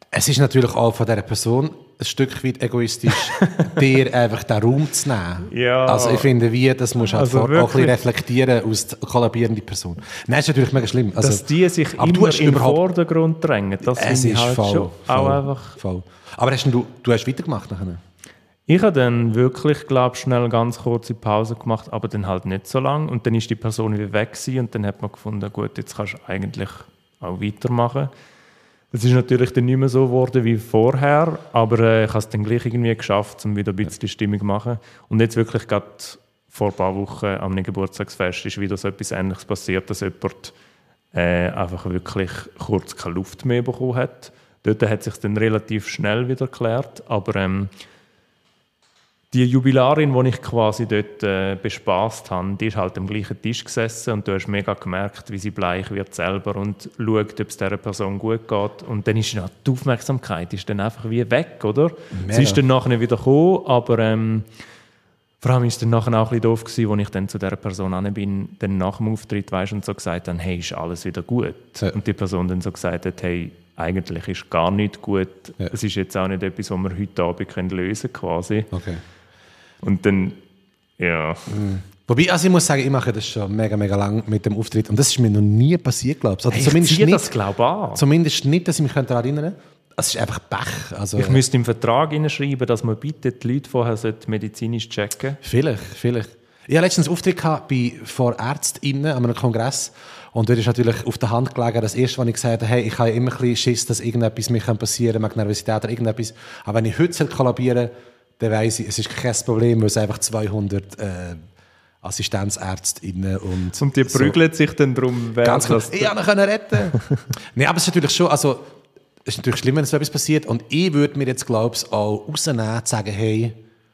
Es ist natürlich auch von dieser Person ein Stück weit egoistisch, dir einfach den Raum zu nehmen. Ja. Also ich finde, wie, das musst du halt Also vor, auch ein bisschen reflektieren aus der kollabierenden Person. Nein, das ist natürlich mega schlimm. Also, dass die sich aber du immer hast im überhaupt- Vordergrund drängen, das es finde ich ist halt voll, schon voll, auch einfach... voll. Aber hast du, du hast weitergemacht nachher? Ich habe dann wirklich, glaube ich, schnell eine ganz kurze Pause gemacht, aber dann halt nicht so lang. Und dann ist die Person wieder weg gewesen und dann hat man gefunden, gut, jetzt kannst du eigentlich auch weitermachen. Es ist natürlich dann nicht mehr so geworden wie vorher, aber äh, ich habe es dann gleich irgendwie geschafft, um wieder ein bisschen die Stimmung zu machen. Und jetzt wirklich gerade vor ein paar Wochen am Geburtstagsfest ist wieder so etwas Ähnliches passiert, dass jemand äh, einfach wirklich kurz keine Luft mehr bekommen hat. Dort hat es sich dann relativ schnell wieder geklärt, aber ähm, die Jubilarin, die ich quasi dort äh, bespaßt habe, die ist halt am gleichen Tisch gesessen und du hast mega gemerkt, wie sie bleich wird selber und schaut, ob es dieser Person gut geht. Und dann ist ja, die Aufmerksamkeit ist dann einfach wie weg, oder? Mega. Sie ist dann nachher wieder gekommen, aber ähm, vor allem war es dann nachher auch ein bisschen doof gewesen, als ich dann zu dieser Person hin bin, dann nach dem Auftritt, weißt, und so gesagt habe, hey, ist alles wieder gut? Ja. Und die Person dann so gesagt hat, hey, eigentlich ist gar nicht gut. Ja. Es ist jetzt auch nicht etwas, was wir heute Abend können lösen können, quasi. Okay. Und dann, ja. Mhm. Wobei, also ich muss sagen, ich mache das schon mega, mega lang mit dem Auftritt. Und das ist mir noch nie passiert, glaube ich. Also Hey, zumindest ich ziehe nicht, das, glaube ich, an. Zumindest nicht, dass ich mich daran erinnern könnte. Es ist einfach Pech. Also, Ich müsste im Vertrag hineinschreiben, dass man bitte die Leute vorher medizinisch checken. Vielleicht, vielleicht. Ich hatte letztens einen Auftritt gehabt bei, vor ÄrztInnen an einem Kongress. Und dort ist natürlich auf der Hand gelegen, das erste, was ich gesagt habe, hey, ich habe ja immer ein bisschen Schiss, dass irgendetwas mir passieren kann, wegen Nervosität oder irgendetwas. Aber wenn ich heute kollabieren soll, dann weiss ich, es ist kein Problem, weil es einfach zweihundert äh, AssistenzärztInnen und... Und die prügeln so. Sich dann darum, wer Ganz das... Ich konnte ihn retten. Nein, aber es ist natürlich schon... Also, es ist natürlich schlimm, wenn so etwas passiert. Und ich würde mir jetzt, glaube ich, auch rausnehmen, zu sagen, hey,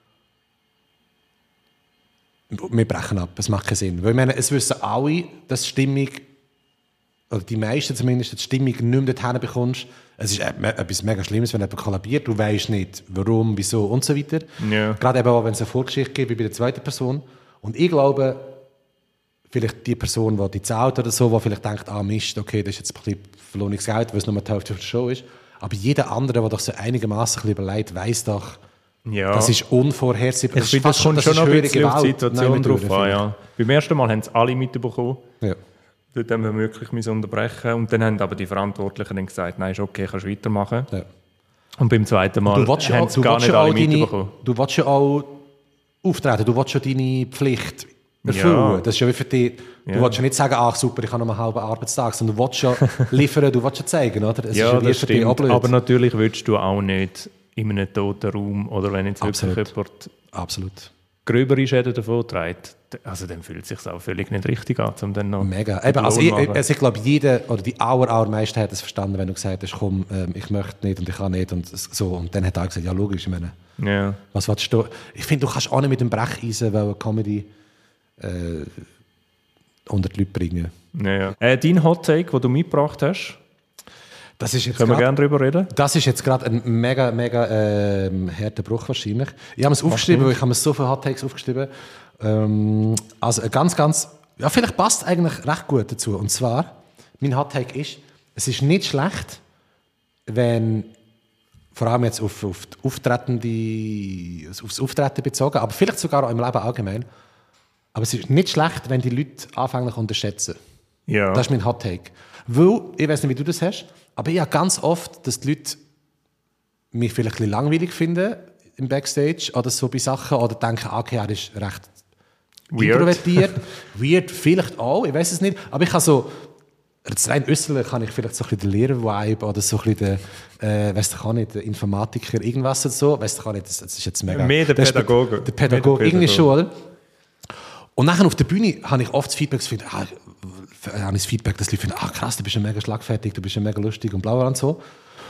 wir brechen ab, es macht keinen Sinn. Weil ich meine, es wissen alle, dass die Stimmung, oder die meisten zumindest, dass die Stimmung nicht mehr dorthin bekommst. Es ist etwas mega Schlimmes, wenn jemand kollabiert. Du weißt nicht, warum, wieso und so weiter. Ja. Gerade eben auch, wenn es eine Vorgeschichte gibt, wie bei der zweiten Person. Und ich glaube, vielleicht die Person, die die zahlt oder so, die vielleicht denkt, ah Mist, okay, das ist jetzt ein bisschen verlorenes Geld, weil es nur die Hälfte der Show ist. Aber jeder andere, der doch so einigermaßen ein bisschen überlegt, weiss doch, Ja. das ist unvorhersehbar. Ich finde, das kommt schon noch ein bisschen auf die Situation drauf an. Ja. Beim ersten Mal haben es alle mitbekommen. Ja. Dort haben wir wirklich unterbrechen. Und dann haben aber die Verantwortlichen dann gesagt, nein, ist okay, kannst weitermachen. Ja. Und beim zweiten Mal Du willst ja haben auch, es du gar willst nicht ja alle auch deine, mitbekommen. du willst ja auch auftreten, du willst ja deine Pflicht erfüllen. Ja. Das ist ja wie für dich, du Ja. willst ja nicht sagen, ach super, ich habe noch einen halben Arbeitstag, sondern du willst ja liefern, du willst ja zeigen, oder? Es Ja, ist ja das für dich auch stimmt. blöd. Aber natürlich willst du auch nicht in einem toten Raum oder wenn jetzt Absolut. wirklich jemand Absolut. gröbere Schäden davon trägt, also dann fühlt es sich auch völlig nicht richtig an, um dann noch Mega. den Eben, also Lohn ich, machen. also ich glaube, jeder oder die aller, allermeisten hat es verstanden, wenn du gesagt hast, komm, ähm, ich möchte nicht und ich kann nicht und so. Und dann hat er gesagt, ja logisch, ich meine, Ja. was willst du? Ich finde, du kannst auch nicht mit dem Brecheisen, weil eine Comedy äh, unter die Leute bringen. Ja, ja. Äh, dein Hot Take, den du mitgebracht hast, Das ist jetzt können wir grad- gerne darüber reden? Das ist jetzt gerade ein mega, mega ähm, harter Bruch wahrscheinlich. Ich habe es aufgeschrieben, weil ich habe mir so viele Hot Takes aufgeschrieben. Ähm, also ein ganz, ganz, ja vielleicht passt eigentlich recht gut dazu. Und zwar, mein Hot Take ist, es ist nicht schlecht, wenn, vor allem jetzt auf, auf die Auftretende, aufs Auftreten bezogen, aber vielleicht sogar auch im Leben allgemein, aber es ist nicht schlecht, wenn die Leute anfänglich unterschätzen. Ja. Das ist mein Hot Take. Weil, ich weiß nicht, wie du das hast, aber ich habe ganz oft, dass die Leute mich vielleicht ein bisschen langweilig finden im Backstage oder so bei Sachen oder denken, okay, er ist recht Weird. introvertiert. Weird vielleicht auch, ich weiß es nicht. Aber ich habe so, jetzt rein äußerlich kann ich vielleicht so ein bisschen den Lehrer-Vibe oder so ein bisschen den, äh, weiss ich auch nicht, der Informatiker, irgendwas oder so. Weiss ich auch nicht, das, das ist jetzt mega... Mehr der das ist Pädagoge. Der Pädagoge, Mehr der irgendwie Pädagoge. schon. Und nachher auf der Bühne habe ich oft das Feedback, das finde, ah, habe ich das Feedback, dass die Leute finden, ah krass, du bist ja mega schlagfertig, du bist ja mega lustig und bla bla und so.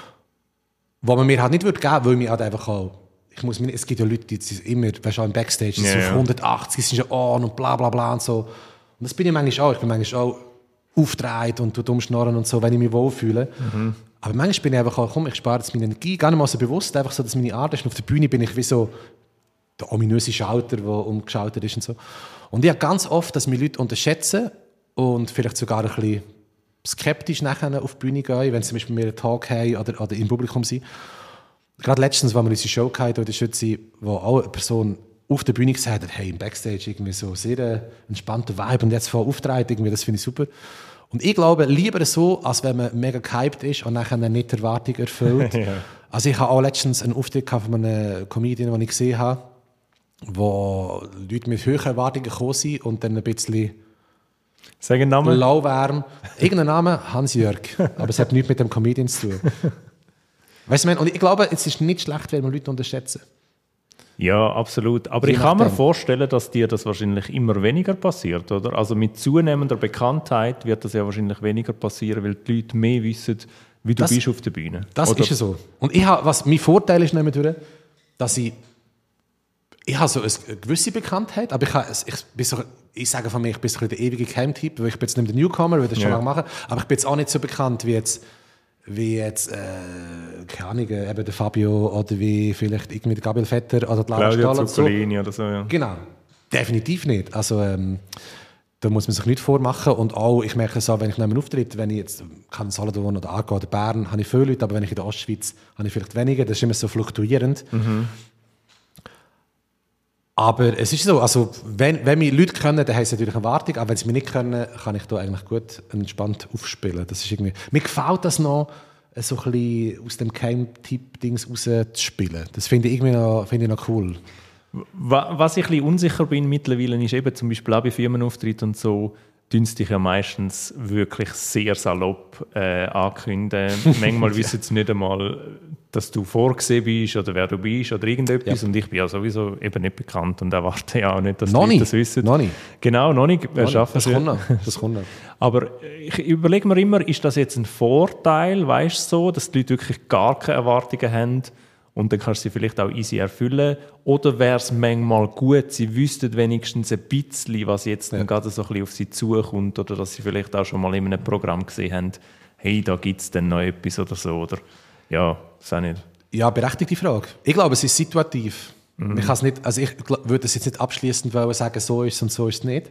Wo man mir halt nicht würde geben, weil mir halt einfach auch, ich muss, mir- es gibt ja Leute, die sind immer, weißt du, auch im Backstage, die Ja, sind ja. auf hundertachtzig, sind schon on und bla bla bla und so. Und das bin ich manchmal auch, ich bin manchmal auch aufgedreht und dumm schnorren und so, wenn ich mich wohlfühle. Mhm. Aber manchmal bin ich einfach auch, komm, ich spare jetzt meine Energie, gar nicht mal so bewusst, einfach so, dass meine Art ist. Und auf der Bühne bin ich wie so der ominöse Schalter, der umgeschaltet ist und so. Und ich habe ganz oft, dass mich Leute unterschätzen und vielleicht sogar ein bisschen skeptisch nachher auf die Bühne gehen, wenn sie zum Beispiel mir einen Talk haben oder, oder im Publikum sind. Gerade letztens, als wir unsere Show hatten, in der Schütze, wo auch eine Person auf der Bühne gesagt hat, hey, im Backstage irgendwie so sehr entspannter Vibe und jetzt voll auftreten, irgendwie, das finde ich super. Und ich glaube, lieber so, als wenn man mega gehypt ist und nachher nicht die Erwartung erfüllt. Ja. Also ich habe auch letztens einen Auftritt von einem Comedian, den ich gesehen habe, wo Leute mit höheren Erwartungen gekommen sind und dann ein bisschen Sag einen Namen. lauwarm. Irgendein Name? Hans-Jörg. Aber es hat nichts mit dem Comedian zu tun. Weißt du, und ich glaube, es ist nicht schlecht, wenn wir Leute unterschätzen. Ja, absolut. Aber Je ich kann mir vorstellen, dass dir das wahrscheinlich immer weniger passiert, oder? Also mit zunehmender Bekanntheit wird das ja wahrscheinlich weniger passieren, weil die Leute mehr wissen, wie du das, bist auf der Bühne. Das oder? Ist ja so. Und ich habe, was mein Vorteil ist, durch, dass ich ich habe so eine gewisse Bekanntheit, aber ich, habe, ich, bin so, ich sage von mir, ich bin so der ewige Geheimtyp, weil ich bin jetzt nicht der Newcomer, weil ich das schon ja. lange mache, aber ich bin jetzt auch nicht so bekannt wie jetzt wie jetzt, äh, keine Ahnung, eben der Fabio oder wie vielleicht irgendwie der Gabriel Vetter oder der Laura Stahl Zuccolini so. Oder so, ja. Genau, definitiv nicht. Also ähm, da muss man sich nicht vormachen und auch, ich merke es auch, wenn ich neben auftritt, wenn ich jetzt, kann Solothurn oder Aargau oder Bern, habe ich viele Leute, aber wenn ich in der Ostschweiz, habe ich vielleicht weniger, das ist immer so fluktuierend. Mhm. Aber es ist so, also wenn, wenn mich Leute können, dann haben sie natürlich eine Wartung, aber wenn sie mich nicht können, kann ich da eigentlich gut entspannt aufspielen. Das ist irgendwie, mir gefällt das noch, so ein bisschen aus dem Keim-Tipp-Dings rauszuspielen. Das finde ich irgendwie noch, finde ich noch cool. Was ich ein bisschen unsicher bin mittlerweile, ist eben zum Beispiel auch bei Firmenauftritten und so, dünst dich ja meistens wirklich sehr salopp äh, ankündigen. Manchmal wissen sie nicht einmal, dass du vorgesehen bist oder wer du bist oder irgendetwas. Ja. Und ich bin ja sowieso eben nicht bekannt und erwarte ja auch nicht, dass noch die Leute das wissen. Noch nicht. Genau, noch nicht. Wir schaffen das kommt noch. Das kommt noch. Aber ich überlege mir immer, ist das jetzt ein Vorteil, weißt du so, dass die Leute wirklich gar keine Erwartungen haben und dann kannst du sie vielleicht auch easy erfüllen? Oder wäre es manchmal gut, sie wüssten wenigstens ein bisschen, was jetzt ja. gerade so ein bisschen auf sie zukommt oder dass sie vielleicht auch schon mal in einem Programm gesehen haben, hey, da gibt es dann noch etwas oder so, oder ja, das auch nicht. Ja, berechtigte Frage. Ich glaube, es ist situativ. Mhm. Ich, nicht, also ich würde es jetzt nicht abschließend sagen, so ist es und so ist es nicht.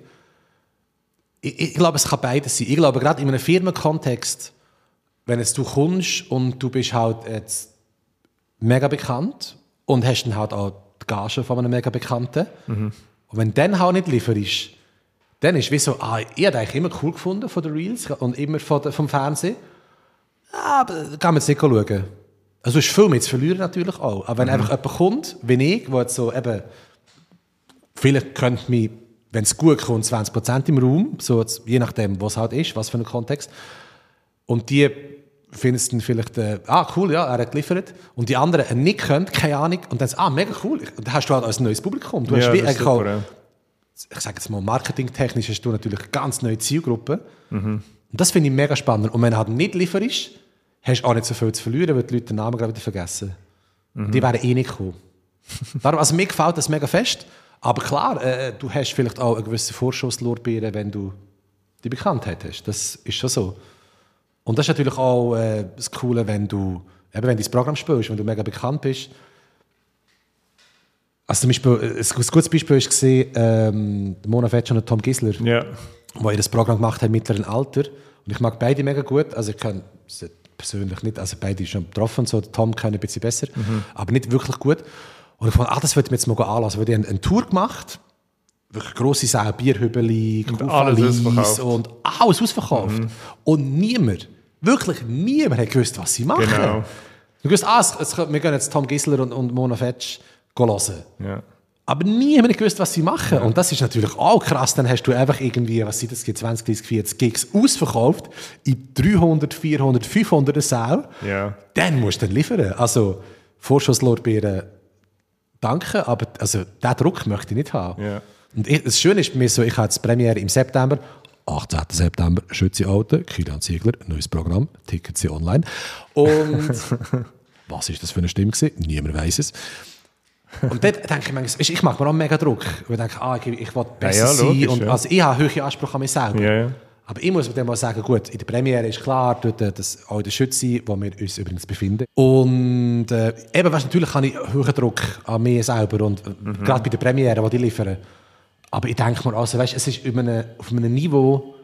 Ich, ich glaube, es kann beides sein. Ich glaube, gerade in einem Firmenkontext, wenn jetzt du kommst und du bist halt jetzt mega bekannt und hast dann halt auch die Gage von einem mega Bekannten. Mhm. Und wenn du dann halt nicht lieferst, dann ist es wie so, ah, ich habe eigentlich immer cool gefunden von den Reels und immer von der, vom Fernsehen. Ja, aber da kann man jetzt nicht schauen. Also es ist viel mehr zu verlieren natürlich auch. Aber wenn mhm. einfach jemand kommt, wie ich, wo jetzt so eben, vielleicht könnte mich, wenn es gut kommt, zwanzig Prozent im Raum, so jetzt, je nachdem, was es halt ist, was für ein Kontext, und die findest du dann vielleicht, äh, ah cool, ja, er hat geliefert, und die anderen nicht können, keine Ahnung, und dann sagst ah, mega cool, und dann hast du halt als neues Publikum. Du hast ja, wie eigentlich super, auch, ja. ich sage jetzt mal, marketingtechnisch hast du natürlich eine ganz neue Zielgruppe. Mhm. Und das finde ich mega spannend. Und wenn du halt nicht lieferst, hast du auch nicht so viel zu verlieren, weil die Leute den Namen gerade wieder vergessen. Mhm. Die wären eh nicht gekommen. Darum, also mir gefällt das mega fest. Aber klar, äh, du hast vielleicht auch eine gewisse Vorschusslorbeeren, wenn du die Bekanntheit hast. Das ist schon so. Und das ist natürlich auch äh, das Coole, wenn du, eben wenn du das Programm spielst, wenn du mega bekannt bist. Also zum Beispiel, ein gutes Beispiel war ähm, Mona Fetsch und Tom Gisler, ja. die ihr das Programm gemacht haben im mittleren Alter. Und ich mag beide mega gut. Also ich kann persönlich nicht, also beide schon getroffen, so Tom kann ein bisschen besser, mhm. aber nicht wirklich gut. Und ich fand, ah, das würde ich mir jetzt mal anlassen. Weil die haben eine Tour gemacht, wirklich grosse Saal, Bierhübeli, Kufalis und alles ausverkauft. Mhm. Und niemand, wirklich niemand hat gewusst, was sie machen. Genau. Du gewusst, ah, es, es, wir gehen jetzt Tom Gisler und, und Mona Fetsch hören. Ja. Aber niemand hat gewusst, was sie machen. Ja. Und das ist natürlich auch krass. Dann hast du einfach irgendwie, was sind das, zwanzig, dreißig, vierzig Gigs ausverkauft in dreihundert, vierhundert, fünfhundert Säle. Ja. Dann musst du dann liefern. Also Vorschusslorbeeren, danke, aber also, diesen Druck möchte ich nicht haben. Ja. Und ich, das Schöne ist bei mir so, ich habe jetzt Premiere im September, achtzehnten September, Schütze Alten, Kilian Ziegler, neues Programm, Tickets sind online. Und was ist das für eine Stimme gewesen? Niemand weiss es. Und dort denke ich manchmal, ich mache mir auch mega Druck. Ich denke, ah, ich, ich will besser ja, ja, sein. logisch, Und, ja. also ich habe hohe Ansprüche an mich selber. Ja, ja. Aber ich muss mir dann mal sagen, gut, in der Premiere ist klar, dort, das auch in der Schütze, wo wir uns übrigens befinden. Und äh, eben, weißt, natürlich habe ich hohen Druck an mir selber und mhm. gerade bei der Premiere, die ich liefere. Aber ich denke mir also, weißt, es ist auf einem, auf einem Niveau,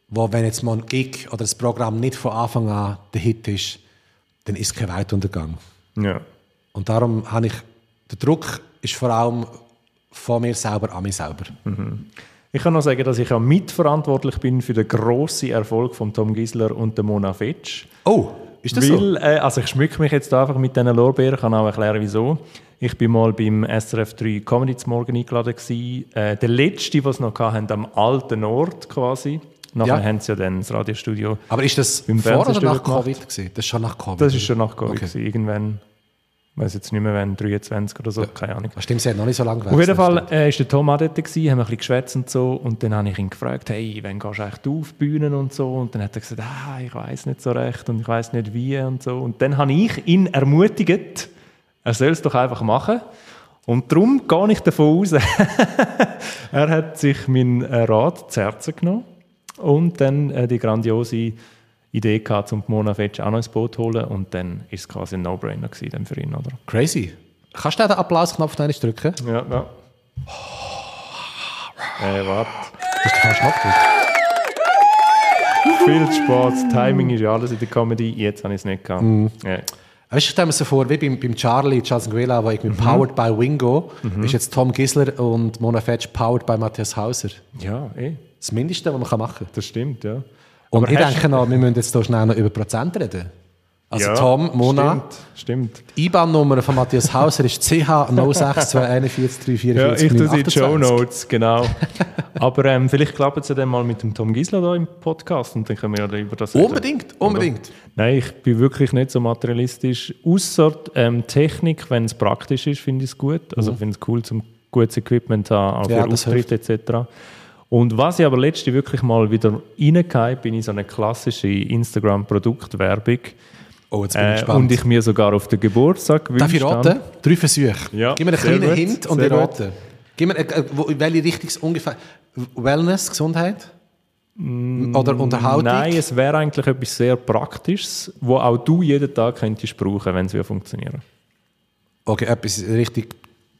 wo, wenn jetzt mal ein Gig oder das Programm nicht von Anfang an der Hit ist, dann ist es kein Weltuntergang. Ja. Und darum habe ich, der Druck ist vor allem von mir selber an mich selber. Mhm. Ich kann noch sagen, dass ich auch mitverantwortlich bin für den grossen Erfolg von Tom Gisler und der Mona Fetsch. Oh, ist das Weil, so? Äh, also ich schmücke mich jetzt einfach mit diesen Lorbeeren, ich kann auch erklären, wieso. Ich war mal beim S R F drei Comedy zum Morgen eingeladen gewesen. Äh, der letzte, den sie noch hatten, am alten Ort quasi. Nachher Ja. haben sie ja dann das Radiostudio. Aber ist das beim vor oder Fernsehstudio nach gemacht. Covid gewesen? Das ist schon nach Covid. Das ist schon nach Covid. Okay. gewesen. Irgendwann, ich weiß jetzt nicht mehr, wann, dreiundzwanzig oder so, ja. Keine Ahnung. Stimmt, sie hat noch nicht so lange Auf jeden Fall stimmt. äh, ist der Tom auch dort gewesen, haben wir ein bisschen geschwätzt und so. Und dann habe ich ihn gefragt, hey, wann gehst du eigentlich auf die Bühne und so? Und dann hat er gesagt, ah, ich weiß nicht so recht und ich weiß nicht wie und so. Und dann habe ich ihn ermutigt, er soll es doch einfach machen. Und darum gehe ich davon aus, er hat sich meinen Rat zu Herzen genommen und dann äh, die grandiose Idee gehabt, um Mona Fetsch auch noch ins Boot zu holen. Und dann war es quasi ein No-Brainer gewesen, dann für ihn, oder? Crazy. Kannst du den Applausknopf noch einmal drücken? Ja, ja. Äh, warte. Das ist der falsche Knopf. Viel Spaß. Timing ist ja alles in der Comedy. Jetzt habe ich es nicht gehabt. Mm. Ja. Weißt du, ich stelle mir so vor, wie beim, beim Charlie Chasanguela, wo ich mit Mhm. Powered by Wingo, ist jetzt Tom Gisler und Mona Fetsch Powered by Matthias Hauser. ja, eh. Das Mindeste, was man machen kann. Das stimmt, ja. Und Aber ich hast- denke noch, wir müssen jetzt hier schnell noch über Prozent reden. Also ja, Tom, Mona, Stimmt, stimmt. I B A N-Nummer von Matthias Hauser ist C H null sechs zwei eins vier drei vier Ja, vier ich tue sie in die Show achtundzwanzig. Notes, genau. Aber ähm, vielleicht klappt es ja dann mal mit dem Tom Gisler da im Podcast und dann können wir ja über das reden. Unbedingt, unbedingt. Nein, ich bin wirklich nicht so materialistisch. Ausser ähm, Technik, wenn es praktisch ist, finde ich es gut. Also ich finde es cool, zum gutes Equipment zu haben, auch Ja, für das Auftritte et cetera. Und was ich aber letztens wirklich mal wieder reingehauen bin in so eine klassische Instagram-Produktwerbung. Oh, jetzt bin ich Äh, gespannt. und ich mir sogar auf den Geburtstag Darf ich gewünscht raten? habe. Drei Versuche. Ja, Gib mir einen sehr kleinen gut, Hint und sehr ich gut. rate. Gib mir, äh, wo, in welche Richtung es ungefähr... Wellness, Gesundheit? Oder Unterhaltung? Nein, es wäre eigentlich etwas sehr Praktisches, wo auch du jeden Tag könntest brauchen, wenn es funktionieren. Okay, etwas richtig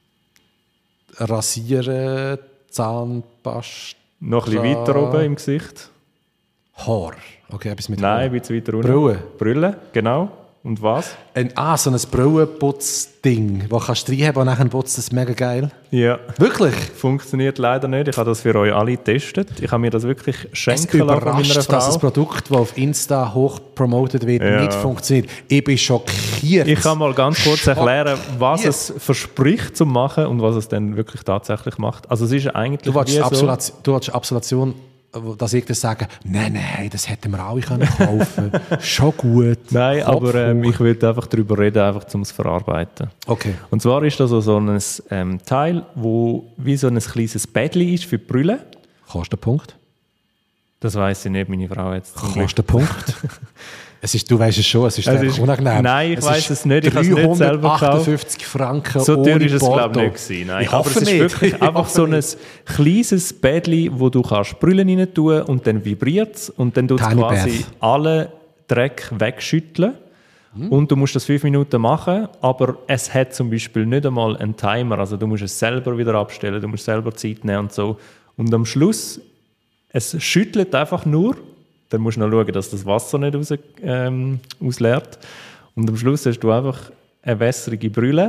rasieren, Zahnpasta... Noch ein bisschen weiter oben im Gesicht. Haar. Okay, etwas mit Nein, Haar. ein bisschen weiter unten. Brille. Brille, genau. Und was? Ein, ah, so ein Brillenputz-Ding, wo kannst du reinhaben und nachher putzt das mega geil. Ja. Wirklich? Funktioniert leider nicht. Ich habe das für euch alle getestet. Ich habe mir das wirklich Es schenken lassen von meiner überrascht, Frau. dass das Produkt, das auf Insta hoch promotet wird, Ja. nicht funktioniert. Ich bin schockiert. Ich kann mal ganz kurz erklären, was Schockiert. es verspricht zu machen und was es dann wirklich tatsächlich macht. Also es ist eigentlich Du willst wie so, Absolution, du willst Absolution, dass ich das sage, nein, nein, das hätten wir alle können kaufen. Schon gut. Nein, Kopf aber ähm, hoch. ich will einfach darüber reden, einfach um es zu verarbeiten. Okay. Und zwar ist das so so ein ähm, Teil, wo wie so ein kleines Bädli ist für die Brille. Kostenpunkt? Das weiss ich nicht, meine Frau jetzt. zum Glück. Kostenpunkt? es ist, du weißt es schon, es ist Es einfach ist- unangenehm. Nein, ich Es weiss ist es nicht, ich habe es nicht selber gekauft. dreihundertachtundfünfzig Franken So teuer ohne ist es, glaube Porto. ich, nicht gewesen. Nein, Ich aber hoffe es ist nicht. wirklich Ich einfach hoffe so ein nicht. kleines Bädli, wo du kannst Brüllen rein tun und dann vibriert es und dann tut es Tiny quasi Bath. alle Dreck wegschütteln. Und du musst das fünf Minuten machen, aber es hat zum Beispiel nicht einmal einen Timer. Also du musst es selber wieder abstellen, du musst selber Zeit nehmen und so. Und am Schluss, es schüttelt einfach nur. Dann musst du noch schauen, dass das Wasser nicht raus, ähm, ausleert. Und am Schluss hast du einfach eine wässrige Brille,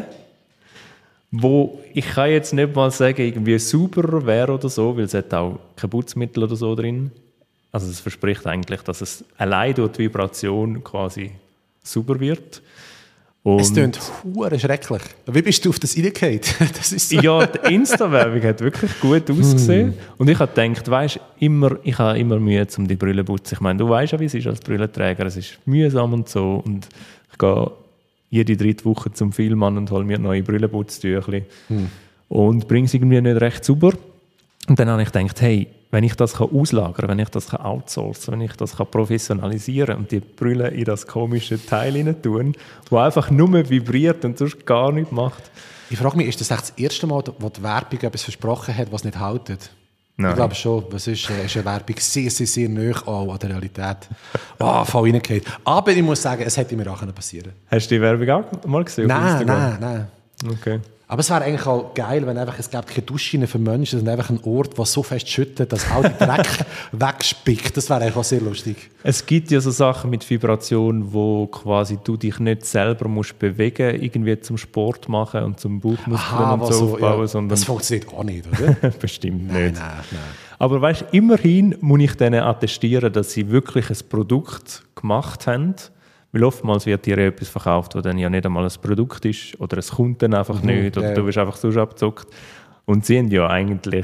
wo ich kann jetzt nicht mal sagen, irgendwie sauberer wäre oder so, weil es hat auch kein Putzmittel oder so drin. Also es verspricht eigentlich, dass es allein durch die Vibration quasi sauber wird. Und Es klingt hure schrecklich. Wie bist du auf das reingefallen? Das ist so. ja, die Insta-Werbung hat wirklich gut ausgesehen. Und ich habe gedacht, weißt, immer, ich habe immer Mühe, um die Brille zu putzen. Ich meine, du weißt ja, wie es ist als Brillenträger. Es ist mühsam und so. Und ich gehe jede dritte Woche zum Filmmann und hole mir neue Brillenputztücher. Hm. Und bringe es irgendwie nicht recht sauber. Und dann habe ich gedacht, hey, wenn ich das kann auslagern kann, wenn ich das kann outsourcen, wenn ich das kann professionalisieren und die Brille in das komische Teil hinein tun, das einfach nur vibriert und sonst gar nichts macht. Ich frage mich, ist das echt das erste Mal, wo die Werbung etwas versprochen hat, was nicht haltet? Nein. Ich glaube schon. Es ist, äh, ist eine Werbung sehr, sehr, sehr nahe auch an der Realität. Ah, voll reingefallen. Aber ich muss sagen, es hätte mir auch passieren können. Hast du die Werbung auch mal gesehen? auf Nein, Instagram? nein, nein. Okay. Aber es wäre eigentlich auch geil, wenn einfach, es gäbe keine Duschschiene für Menschen, sondern einfach ein Ort, der so fest schüttet, dass all die Dreck wegspickt. Das wäre eigentlich auch sehr lustig. Es gibt ja so Sachen mit Vibration, wo quasi du dich nicht selber musst bewegen, irgendwie zum Sport machen und zum Bauchmuskeln Aha, und so aufbauen. Ja, sondern das funktioniert auch nicht, oder? Bestimmt nein, nicht. Nein, nein. Aber weißt, immerhin muss ich denen attestieren, dass sie wirklich ein Produkt gemacht haben. Weil oftmals wird dir etwas verkauft, das dann ja nicht einmal ein Produkt ist oder es kommt dann einfach mhm, nicht oder ja. du wirst einfach so abgezockt. Und sie haben ja eigentlich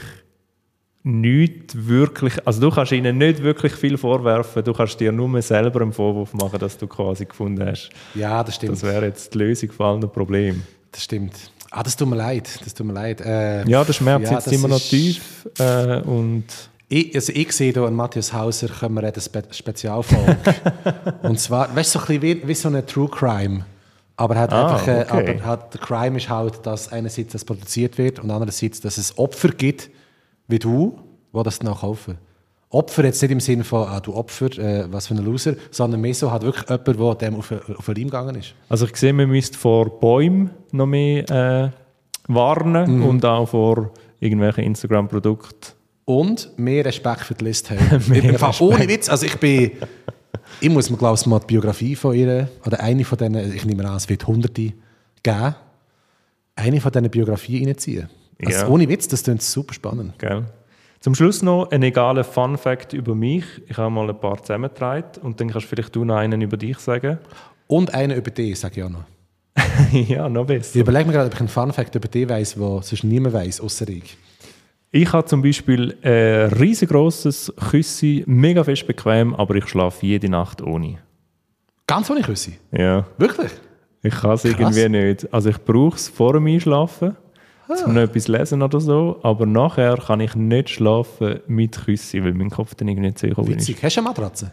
nichts wirklich, also du kannst ihnen nicht wirklich viel vorwerfen, du kannst dir nur selber einen Vorwurf machen, dass du quasi gefunden hast. Ja, das stimmt. Das wäre jetzt die Lösung von allen Problemen. Das stimmt. Ah, das tut mir leid, das tut mir leid. Äh, ja, der Schmerz ja, sitzt immer noch tief äh, und... Ich, also ich sehe hier an Matthias Hauser, können wir eine Spe- Spezialfolge. Und zwar, weißt du, so ein bisschen wie, wie so eine True Crime. Aber, hat ah, einfach, äh, okay. aber hat, der Crime ist halt, dass einerseits das produziert wird und andererseits, dass es Opfer gibt, wie du, die das dann kaufen. Opfer jetzt nicht im Sinne von, ah, du Opfer, äh, was für ein Loser, sondern mehr so hat wirklich jemand, der dem auf, auf den Leim gegangen ist. Also ich sehe, man müsste vor Bäumen noch mehr äh, warnen mhm. und auch vor irgendwelchen Instagram-Produkten. Und mehr Respekt für die List haben. Fall, ohne Witz, also ich bin, ich muss mir glaube ich mal die Biografie von ihr, oder eine von denen, ich nehme an, es wird Hunderte geben, eine von diesen Biografien reinziehen. Also ja. Ohne Witz, das klingt super spannend. Gell. Zum Schluss noch ein egaler Fun-Fact über mich. Ich habe mal ein paar zusammengetragen und dann kannst vielleicht du noch einen über dich sagen. Und einen über dich, sage ich auch noch. Ja, noch besser. Ich überlege mir gerade, ob ich einen Fun-Fact über dich weiss, den sonst niemand weiss, außer ich. Ich habe zum Beispiel ein riesengroßes Küssi, mega fest bequem, aber ich schlafe jede Nacht ohne. Ganz ohne Küssi? Ja. Wirklich? Ich kann es irgendwie nicht. Also ich brauche es vor dem Einschlafen, ah. um noch etwas lesen oder so, aber nachher kann ich nicht schlafen mit Küssi, weil mein Kopf dann irgendwie nicht so ist. Witzig. Hast du eine Matratze?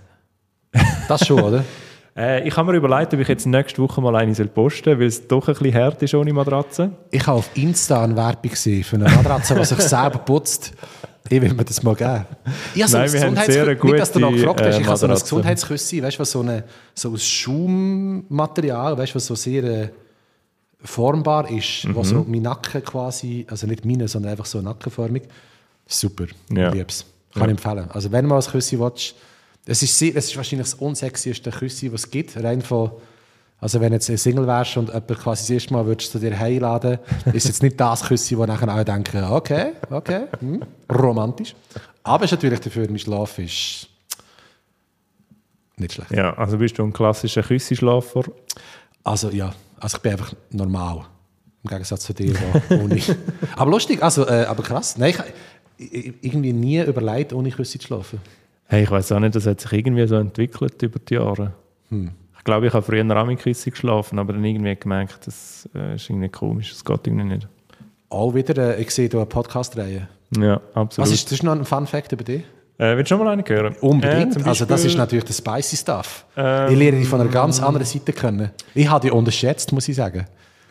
Das schon, oder? Äh, ich habe mir überlegt, ob ich jetzt nächste Woche mal eine posten soll, weil es doch ein bisschen hart ist ohne Matratze. Ich habe auf Insta eine Werbung gesehen für eine Matratze, die sich selber putzt. Ich will mir das mal geben. Ich habe so Nein, wir haben sehr gute, nicht, dass du noch gefragt hast, äh, ich habe so ein Gesundheitsküssi, weißt du, was so, eine, so aus Schaummaterial, weißt du, was so sehr äh, formbar ist, mhm. wo so mein Nacken quasi, also nicht meine, sondern einfach so nackenförmig. Super, ja. Ich liebe es. Kann ja. ich empfehlen. Also wenn du mal ein Küssi willst, es ist, sehr, es ist wahrscheinlich das unsexieste Küssi, was es gibt. Rein von, also wenn du jetzt ein Single wärst und jemand quasi das erste Mal würdest du dir heimladen, ist jetzt nicht das Küssi, wo nachher alle denken, okay, okay, hm, romantisch. Aber es ist natürlich dafür, mein Schlaf ist nicht schlecht. Ja, also bist du ein klassischer Küssi-Schlafer? Also ja, also ich bin einfach normal. Im Gegensatz zu dir, ohne. Aber lustig, also, äh, aber krass. Nein, ich, ich irgendwie nie überlegt, ohne Küssi zu schlafen. Hey, ich weiß auch nicht, das hat sich irgendwie so entwickelt über die Jahre. Hm. Ich glaube, ich habe früher auch mit Küssi geschlafen, aber dann irgendwie gemerkt, das äh, ist irgendwie komisch, das geht irgendwie nicht. Auch wieder, äh, ich sehe hier eine Podcast-Reihe. Ja, absolut. Was ist das ist noch ein Fun-Fact über dich? Äh, willst du schon mal einen hören? Unbedingt. Äh, also das ist natürlich der spicy Stuff. Ähm, ich lerne dich von einer ganz anderen Seite kennen. Ich habe dich unterschätzt, muss ich sagen.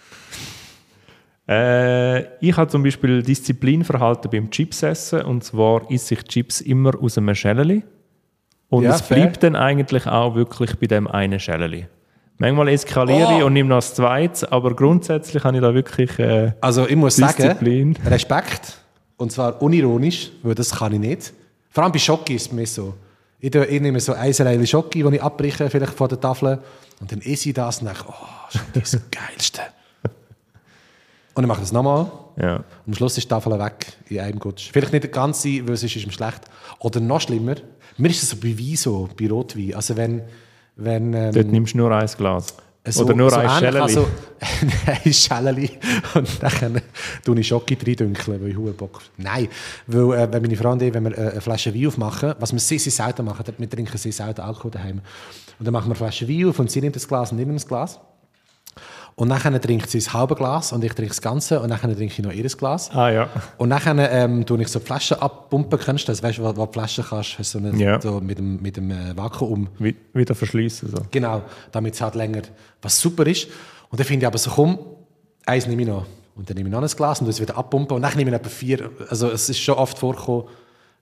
Äh, ich habe zum Beispiel Disziplinverhalten beim Chipsessen. Und zwar esse ich Chips immer aus einem Schäleli. Und ja, es bleibt fair. Dann eigentlich auch wirklich bei dem einen Schäleli. Manchmal eskaliere ich oh. und nehme noch das Zweite, aber grundsätzlich habe ich da wirklich äh, Also ich muss Disziplin. sagen, Respekt. Und zwar unironisch, weil das kann ich nicht. Vor allem bei Schoki ist es mir so. Ich, ich nehme so ein Reile Schoki, die ich abbreche, vielleicht von der Tafel. Und dann esse ich das und denke, oh, Schoki ist das Geilste. Und dann mache ich das nochmal. Ja. Und am Schluss ist die Tafel weg in einem Gutsch. Vielleicht nicht ganz sein, weil sonst ist es schlecht. Oder noch schlimmer, mir ist das so bei Wein so, bei Rotwein. Also wenn... wenn ähm, Dort nimmst du nur ein Glas. So, oder nur so ein Schäleli. Also, ein Schäleli. Und dann tue ich Schoki reindünkeln, weil ich Huren Bock habe. Nein, weil äh, wenn meine Freunde, wenn wir äh, eine Flasche Wein aufmachen, was wir sehr, sehr selten machen, wir trinken sehr selten Alkohol daheim. Und dann machen wir eine Flasche Wein auf und sie nimmt das Glas und ich nehme das Glas. Und dann trinkt sie das halbe Glas und ich trinke das Ganze und dann trinke ich noch ihr Glas. Ah ja. Und dann ähm, tue ich so die Flaschen abpumpen, kennst du das? Weißt du, wo, wo die Flaschen kannst, hast so, eine, ja. so mit dem, mit dem äh, Vakuum. Wie, wieder verschließen. So. Genau, damit es halt länger, was super ist. Und dann finde ich aber so, komm, eins nehme ich noch. Und dann nehme ich noch ein Glas und das wieder abpumpen und dann nehme ich etwa vier. Also es ist schon oft vorgekommen,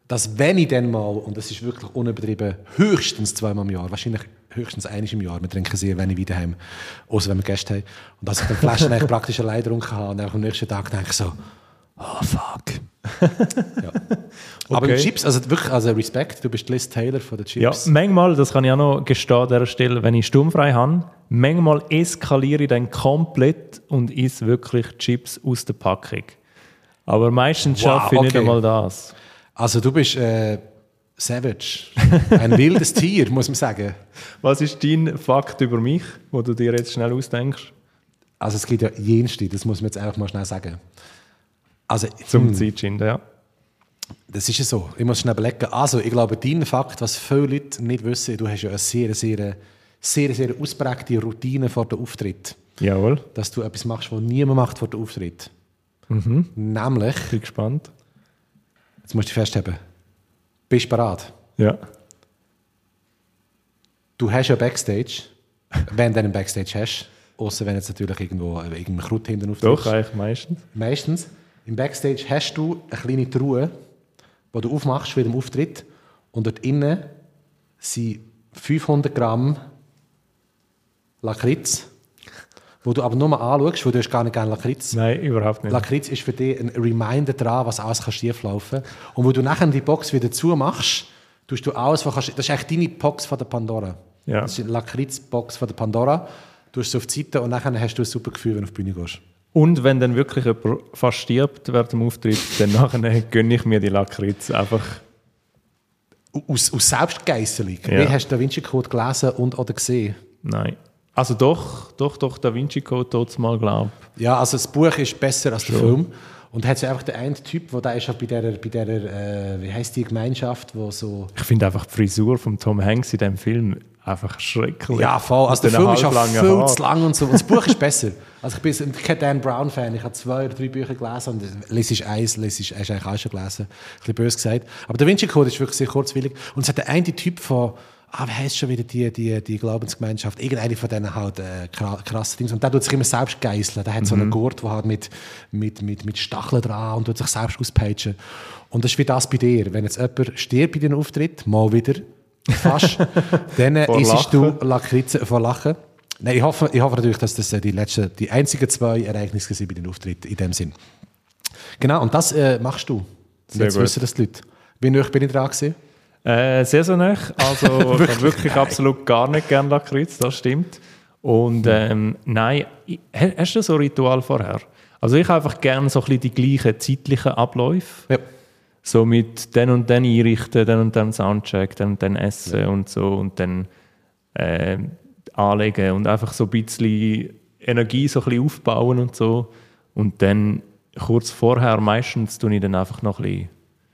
dass wenn ich dann mal, und das ist wirklich unübertrieben, höchstens zweimal im Jahr, wahrscheinlich höchstens einmal im Jahr, wir trinken sehr wenig Wein daheim, außer wenn wir Gäste haben, und dass ich dann Flaschen eigentlich praktisch allein getrunken habe und am nächsten Tag denke ich so, oh fuck. Ja. Aber Okay. mit Chips, also wirklich, also Respekt, du bist Liz Taylor von den Ja, Chips. manchmal, das kann ich auch noch gestehen an dieser Stelle, wenn ich sturmfrei habe, manchmal eskaliere ich dann komplett und esse wirklich Chips aus der Packung. Aber meistens Wow, schaffe ich nicht okay. einmal das. Also du bist äh, savage, ein wildes Tier, muss man sagen. Was ist dein Fakt über mich, wo du dir jetzt schnell ausdenkst? Also es gibt ja jenste, das muss man jetzt einfach mal schnell sagen. Also, Zum hm, Zeitschinden, ja. das ist ja so, ich muss schnell überlegen. Also ich glaube, dein Fakt, was viele Leute nicht wissen, du hast ja eine sehr, sehr, sehr, sehr ausprägte Routine vor dem Auftritt. Jawohl, Dass du etwas machst, was niemand macht vor dem Auftritt. Mhm. Nämlich, bin gespannt. jetzt musst du dich festhalten, bist du bereit? Ja. Du hast ja Backstage, wenn du einen Backstage hast, außer wenn jetzt natürlich irgendwo irgendein Krut hinten auftrittst. Doch, eigentlich meistens. Meistens. Im Backstage hast du eine kleine Truhe, die du aufmachst für den Auftritt, und dort innen sind fünfhundert Gramm Lakritz, wo du aber nur mal anschaust, weil du hast gar nicht gerne Lakritz. Nein, überhaupt nicht. Lakritz ist für dich ein Reminder daran, was alles kann schieflaufen kann. Und wo du nachher die Box wieder zumachst, tust du alles, was kannst, das ist eigentlich deine Box von der Pandora. Ja. Das ist die Lakritz-Box von der Pandora. Du hast sie auf die Seite und nachher hast du ein super Gefühl, wenn du auf die Bühne gehst. Und wenn dann wirklich jemand fast stirbt während dem Auftritt, dann nachher gönne ich mir die Lakritz einfach. Aus, aus Selbstgeisselung. Ja. Wie hast du Da Vinci Code gelesen und oder gesehen? Nein. Also doch, doch, doch, Da Vinci Code tut mal, glaube Ja, also das Buch ist besser als der Film. Und da hat es einfach den einen Typ, der da ist bei dieser, bei dieser äh, wie heisst die Gemeinschaft, wo so... ich. finde einfach die Frisur von Tom Hanks in diesem Film einfach schrecklich. Ja, voll. Also Mit der den Film ist auch halblangen viel Haaren. zu lang und so. Und das Buch ist besser. Also ich bin kein Dan Brown-Fan. Ich habe zwei oder drei Bücher gelesen und lese ich eins, lese ich, hast du eigentlich auch schon gelesen. Ein bisschen böse gesagt. Aber der Vinci Code ist wirklich sehr kurzwillig. Und es hat der eine Typ von, ah, wie heisst schon wieder die, die, die Glaubensgemeinschaft? Irgendeine von denen halt äh, krasse Dinge. Und der tut sich immer selbst geißeln. Der hat Mhm. so einen Gurt, der halt mit, mit, mit, mit Stacheln dran und tut sich selbst auspeitschen. Und das ist wie das bei dir. Wenn jetzt jemand stirbt bei deinem Auftritt, mal wieder, fast, dann Vor isst du Lachen. Lakritze vor Lachen. Nein, ich hoffe, ich hoffe natürlich, dass das äh, die, letzten, die einzigen zwei Ereignisse sind bei den Auftritten in dem Sinn. Genau, und das äh, machst du. Sehr Jetzt gut. wissen das die Leute. Wie nahe bin ich dran gewesen? Äh, sehr, sehr nah. Also ich habe wirklich absolut gar nicht gerne Lakritz, das stimmt. Und ähm, nein, ich- ha- hast du so ein Ritual vorher? Also ich habe einfach gerne so ein bisschen die gleichen zeitlichen Abläufe. Ja. So mit dann und dann einrichten, dann und dann Soundcheck, dann und dann essen und so und dann äh, anlegen und einfach so ein bisschen Energie so ein bisschen aufbauen und so. Und dann kurz vorher meistens tue ich dann einfach noch ein bisschen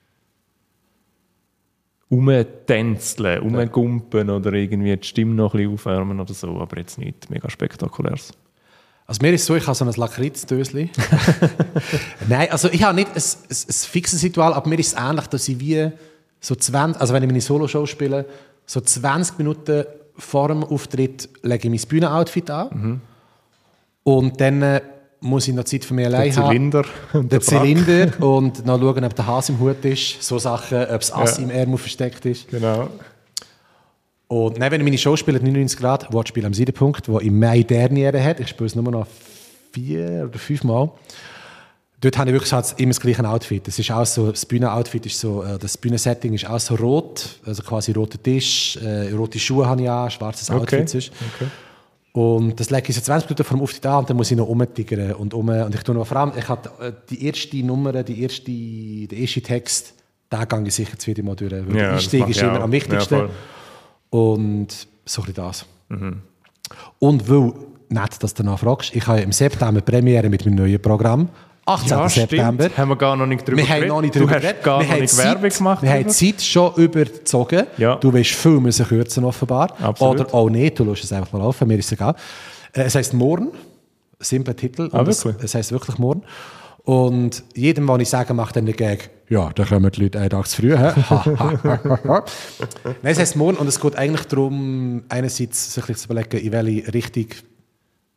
rumtänzeln, rumgumpen oder irgendwie die Stimme noch ein bisschen aufwärmen oder so, aber jetzt nicht mega spektakuläres. Also mir ist so, ich habe so ein Lakritz-Dösli. Nein, also ich habe nicht ein, ein, ein fixes Ritual, aber mir ist es ähnlich, dass ich wie so zwanzig, also wenn ich meine Solo-Show spiele, so zwanzig Minuten vor dem Auftritt lege ich mein Bühnenoutfit an. Mhm. Und dann äh, muss ich noch Zeit für mich allein Der haben. Zylinder und Der der Frack. Zylinder und noch schauen, ob der Hase im Hut ist. So Sachen, ob das Ass Ja. im Ärmel versteckt ist. Genau. Und nein, wenn ich meine Show spiele, neunundneunzig Grad, Wortspiel am Siedepunkt, wo im Mai Derniere hat, ich spiele es nur noch vier oder fünf Mal, dort habe ich wirklich halt immer das gleiche Outfit. Das ist auch so, das Bühnenoutfit ist so, äh, das Bühnensetting ist auch so rot, also quasi roter Tisch, äh, rote Schuhe habe ich an, schwarzes Okay. Outfit sonst. Okay. Und das lege ich so zwanzig Minuten vor dem Auftritt an und dann muss ich noch rumtigern und um und ich tue noch vor allem, ich habe äh, die erste Nummer, die erste, der erste Text, da gehe ich sicher zwei Mal durch, weil Ja, der das Einstieg mache ist ich immer auch. am wichtigsten. Ja, voll. Und so ein bisschen das. Und weil, nett, dass du danach fragst, ich habe im September Premiere mit meinem neuen Programm. achtzehnten Ja, September. stimmt. Haben wir gar noch nicht drüber Wir haben noch nicht Du darüber hast geredet. gar Wir noch haben nicht Zeit- Werbung gemacht. Wir haben darüber. die Zeit schon überzogen. Ja. Du willst viel müssen kürzen offenbar. Absolut. Oder auch nicht, du lässt es einfach mal laufen, mir ist es egal. Äh, Es heisst «Morgen», simpler Titel. Ah, Und es, wirklich? es heisst wirklich «Morgen». Und jedem, was ich sage, macht dann den Gag, ja, da kommen die Leute einen Tag zu früh. hä? Nein, es heisst «Morgen» und es geht eigentlich darum, einerseits sich zu überlegen, in welche Richtung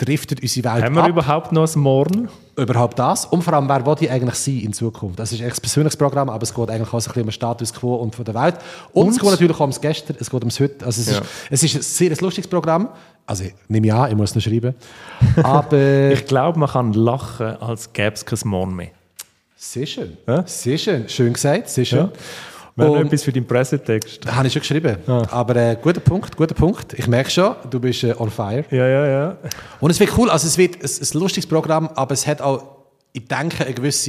driftet unsere Welt Haben wir ab. überhaupt noch ein Morgen? Überhaupt das. Und vor allem, wer will die eigentlich sein in Zukunft? Das ist echt ein persönliches Programm, aber es geht eigentlich auch so ein bisschen um den Status quo und von der Welt. Und, und es geht natürlich auch ums Gestern, es geht ums Heute. Also es, Ja. ist, es ist ein sehr lustiges Programm. Also nehme ich an, ich muss es noch schreiben. Aber Ich glaube, man kann lachen, als gäbe es kein Morgen mehr. sehr schön. Ja? Sehr schön. Schön gesagt, sehr schön. Ja. Wir haben Und- etwas für deinen Pressetext. Habe ich schon geschrieben. Aber äh, guter Punkt, guter Punkt. Ich merke schon, du bist äh, on fire. Ja, ja, ja. Und es wird cool, also es wird ein, ein lustiges Programm, aber es hat auch, ich denke, eine gewisse,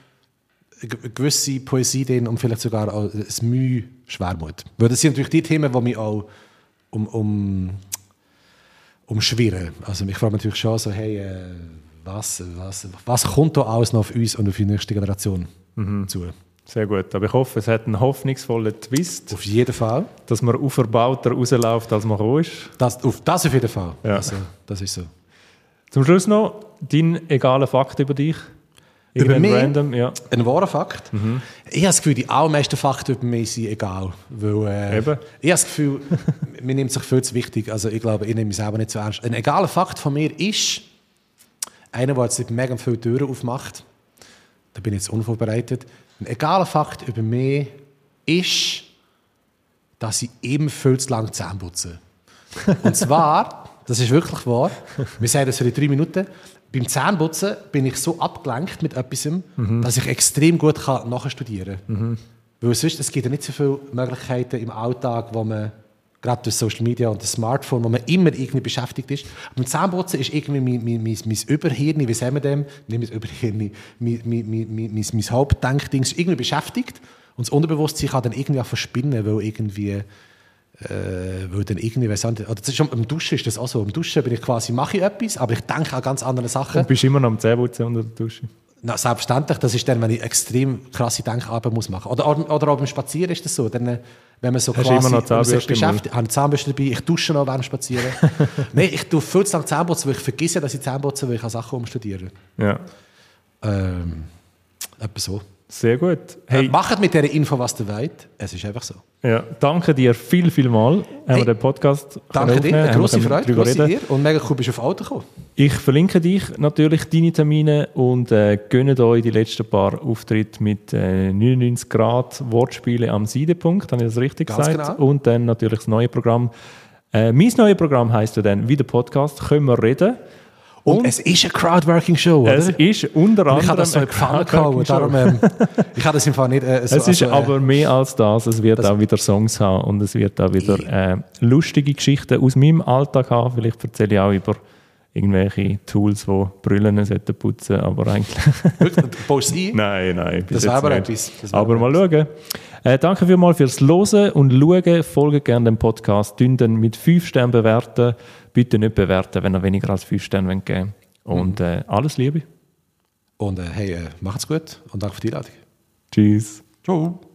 eine gewisse Poesie drin und vielleicht sogar auch ein Mühe Schwermut. Weil das sind natürlich die Themen, die mich auch um, um, umschwirren. Also ich frage mich natürlich schon so, hey, äh, was, was, was kommt da alles noch auf uns und auf die nächste Generation Mhm. zu? Sehr gut. Aber ich hoffe, es hat einen hoffnungsvollen Twist, Auf jeden Fall. dass man auferbauter rausläuft, als man gekommen ist. Das, auf, das auf jeden Fall. Ja. Also, das ist so. Zum Schluss noch dein egaler Fakt über dich. Über Irgendein mich? Random, ja. Ein wahrer Fakt. Mhm. Ich habe das Gefühl, die allermeisten Fakten über mich sind egal. Weil, äh, Eben. Ich habe das Gefühl, mir nimmt sich viel zu wichtig. Also ich glaube, ich nehme mich selber nicht so ernst. Ein egaler Fakt von mir ist, einer, der jetzt nicht mega viele Türen aufmacht, da bin ich jetzt unvorbereitet. Ein egaler Fakt über mich ist, dass ich eben viel zu lange Zähne putze. Und zwar, das ist wirklich wahr, wir sagen das für die drei Minuten, beim Zähneputzen bin ich so abgelenkt mit etwas, Mhm. dass ich extrem gut kann nachstudieren kann. Mhm. Weil sonst, es gibt ja nicht so viele Möglichkeiten im Alltag, wo man, gerade durch Social Media und das Smartphone, wo man immer irgendwie beschäftigt ist. Aber beim Zähneputzen ist irgendwie mein, mein, mein, mein Überhirn, wie sagen wir dem? Nicht mein Überhirn, mein, mein, mein, mein, mein, mein Hauptdenkding ist irgendwie beschäftigt. Und das Unterbewusstsein kann dann irgendwie auch verspinnen, weil irgendwie Äh, weil dann irgendwie, weiss nicht, oder das ist schon, im Duschen ist das auch so. Im Duschen bin ich quasi, mache ich etwas, aber ich denke an ganz andere Sachen. Und bist immer noch am Zähneputzen unter der Dusche? Na, selbstverständlich, das ist dann, wenn ich extrem krasse Denkarbeit muss machen muss. Oder, oder auch beim Spazieren ist das so. Dann, wenn man so Hast du quasi immer noch wenn man sich Zahnbürste im Mund? beschäftigt, habe ich Zahnbürste dabei, ich dusche noch während dem Spazieren. Nein, ich tue viel zu lange Zähneputzen, weil ich vergesse, dass ich Zähne putze, weil ich an Sachen umstudiere. Ja, Ähm, etwa so. sehr gut. Hey. Hey, Äh, macht mit dieser Info, was ihr wollt. Es ist einfach so. ja, danke dir viel, viel mal. Haben Hey, wir den Podcast Danke dir, eine haben wir grosse können Freude, drüber grosse reden. Ehre. Und mega cool, bist du auf Auto gekommen. Ich verlinke dich natürlich, deine Termine, und äh, gönnt euch die letzten paar Auftritte mit äh, neunundneunzig Grad Wortspiele am Seidepunkt, habe ich das richtig Ganz gesagt? genau. Und dann natürlich das neue Programm. Äh, mein neues Programm heisst ja dann, wie der Podcast, können wir reden. Und, und es ist eine Crowdworking-Show, oder? Es ist unter anderem ich habe das so eine gefallen gehauen, darum, ähm, ich habe das im Fall nicht äh, so... Es ist also, äh, aber mehr als das. Es wird das- auch wieder Songs haben und es wird auch wieder äh, lustige Geschichten aus meinem Alltag haben. Vielleicht erzähle ich auch über irgendwelche Tools, die Brüllen sollten putzen, aber eigentlich... wirklich, du baust es ein? nein, nein. bis Das wäre jetzt aber nicht. etwas. Das wäre Aber aber mal schauen. Äh, danke vielmals fürs Hören und Schauen. Folgt gerne dem Podcast. Tun den mit fünf Sternen bewerten. Bitte nicht bewerten, wenn ihr weniger als fünf Sterne geben wollt. Und äh, alles Liebe. Und äh, hey, äh, macht's gut und danke für die Einladung. Tschüss. Ciao.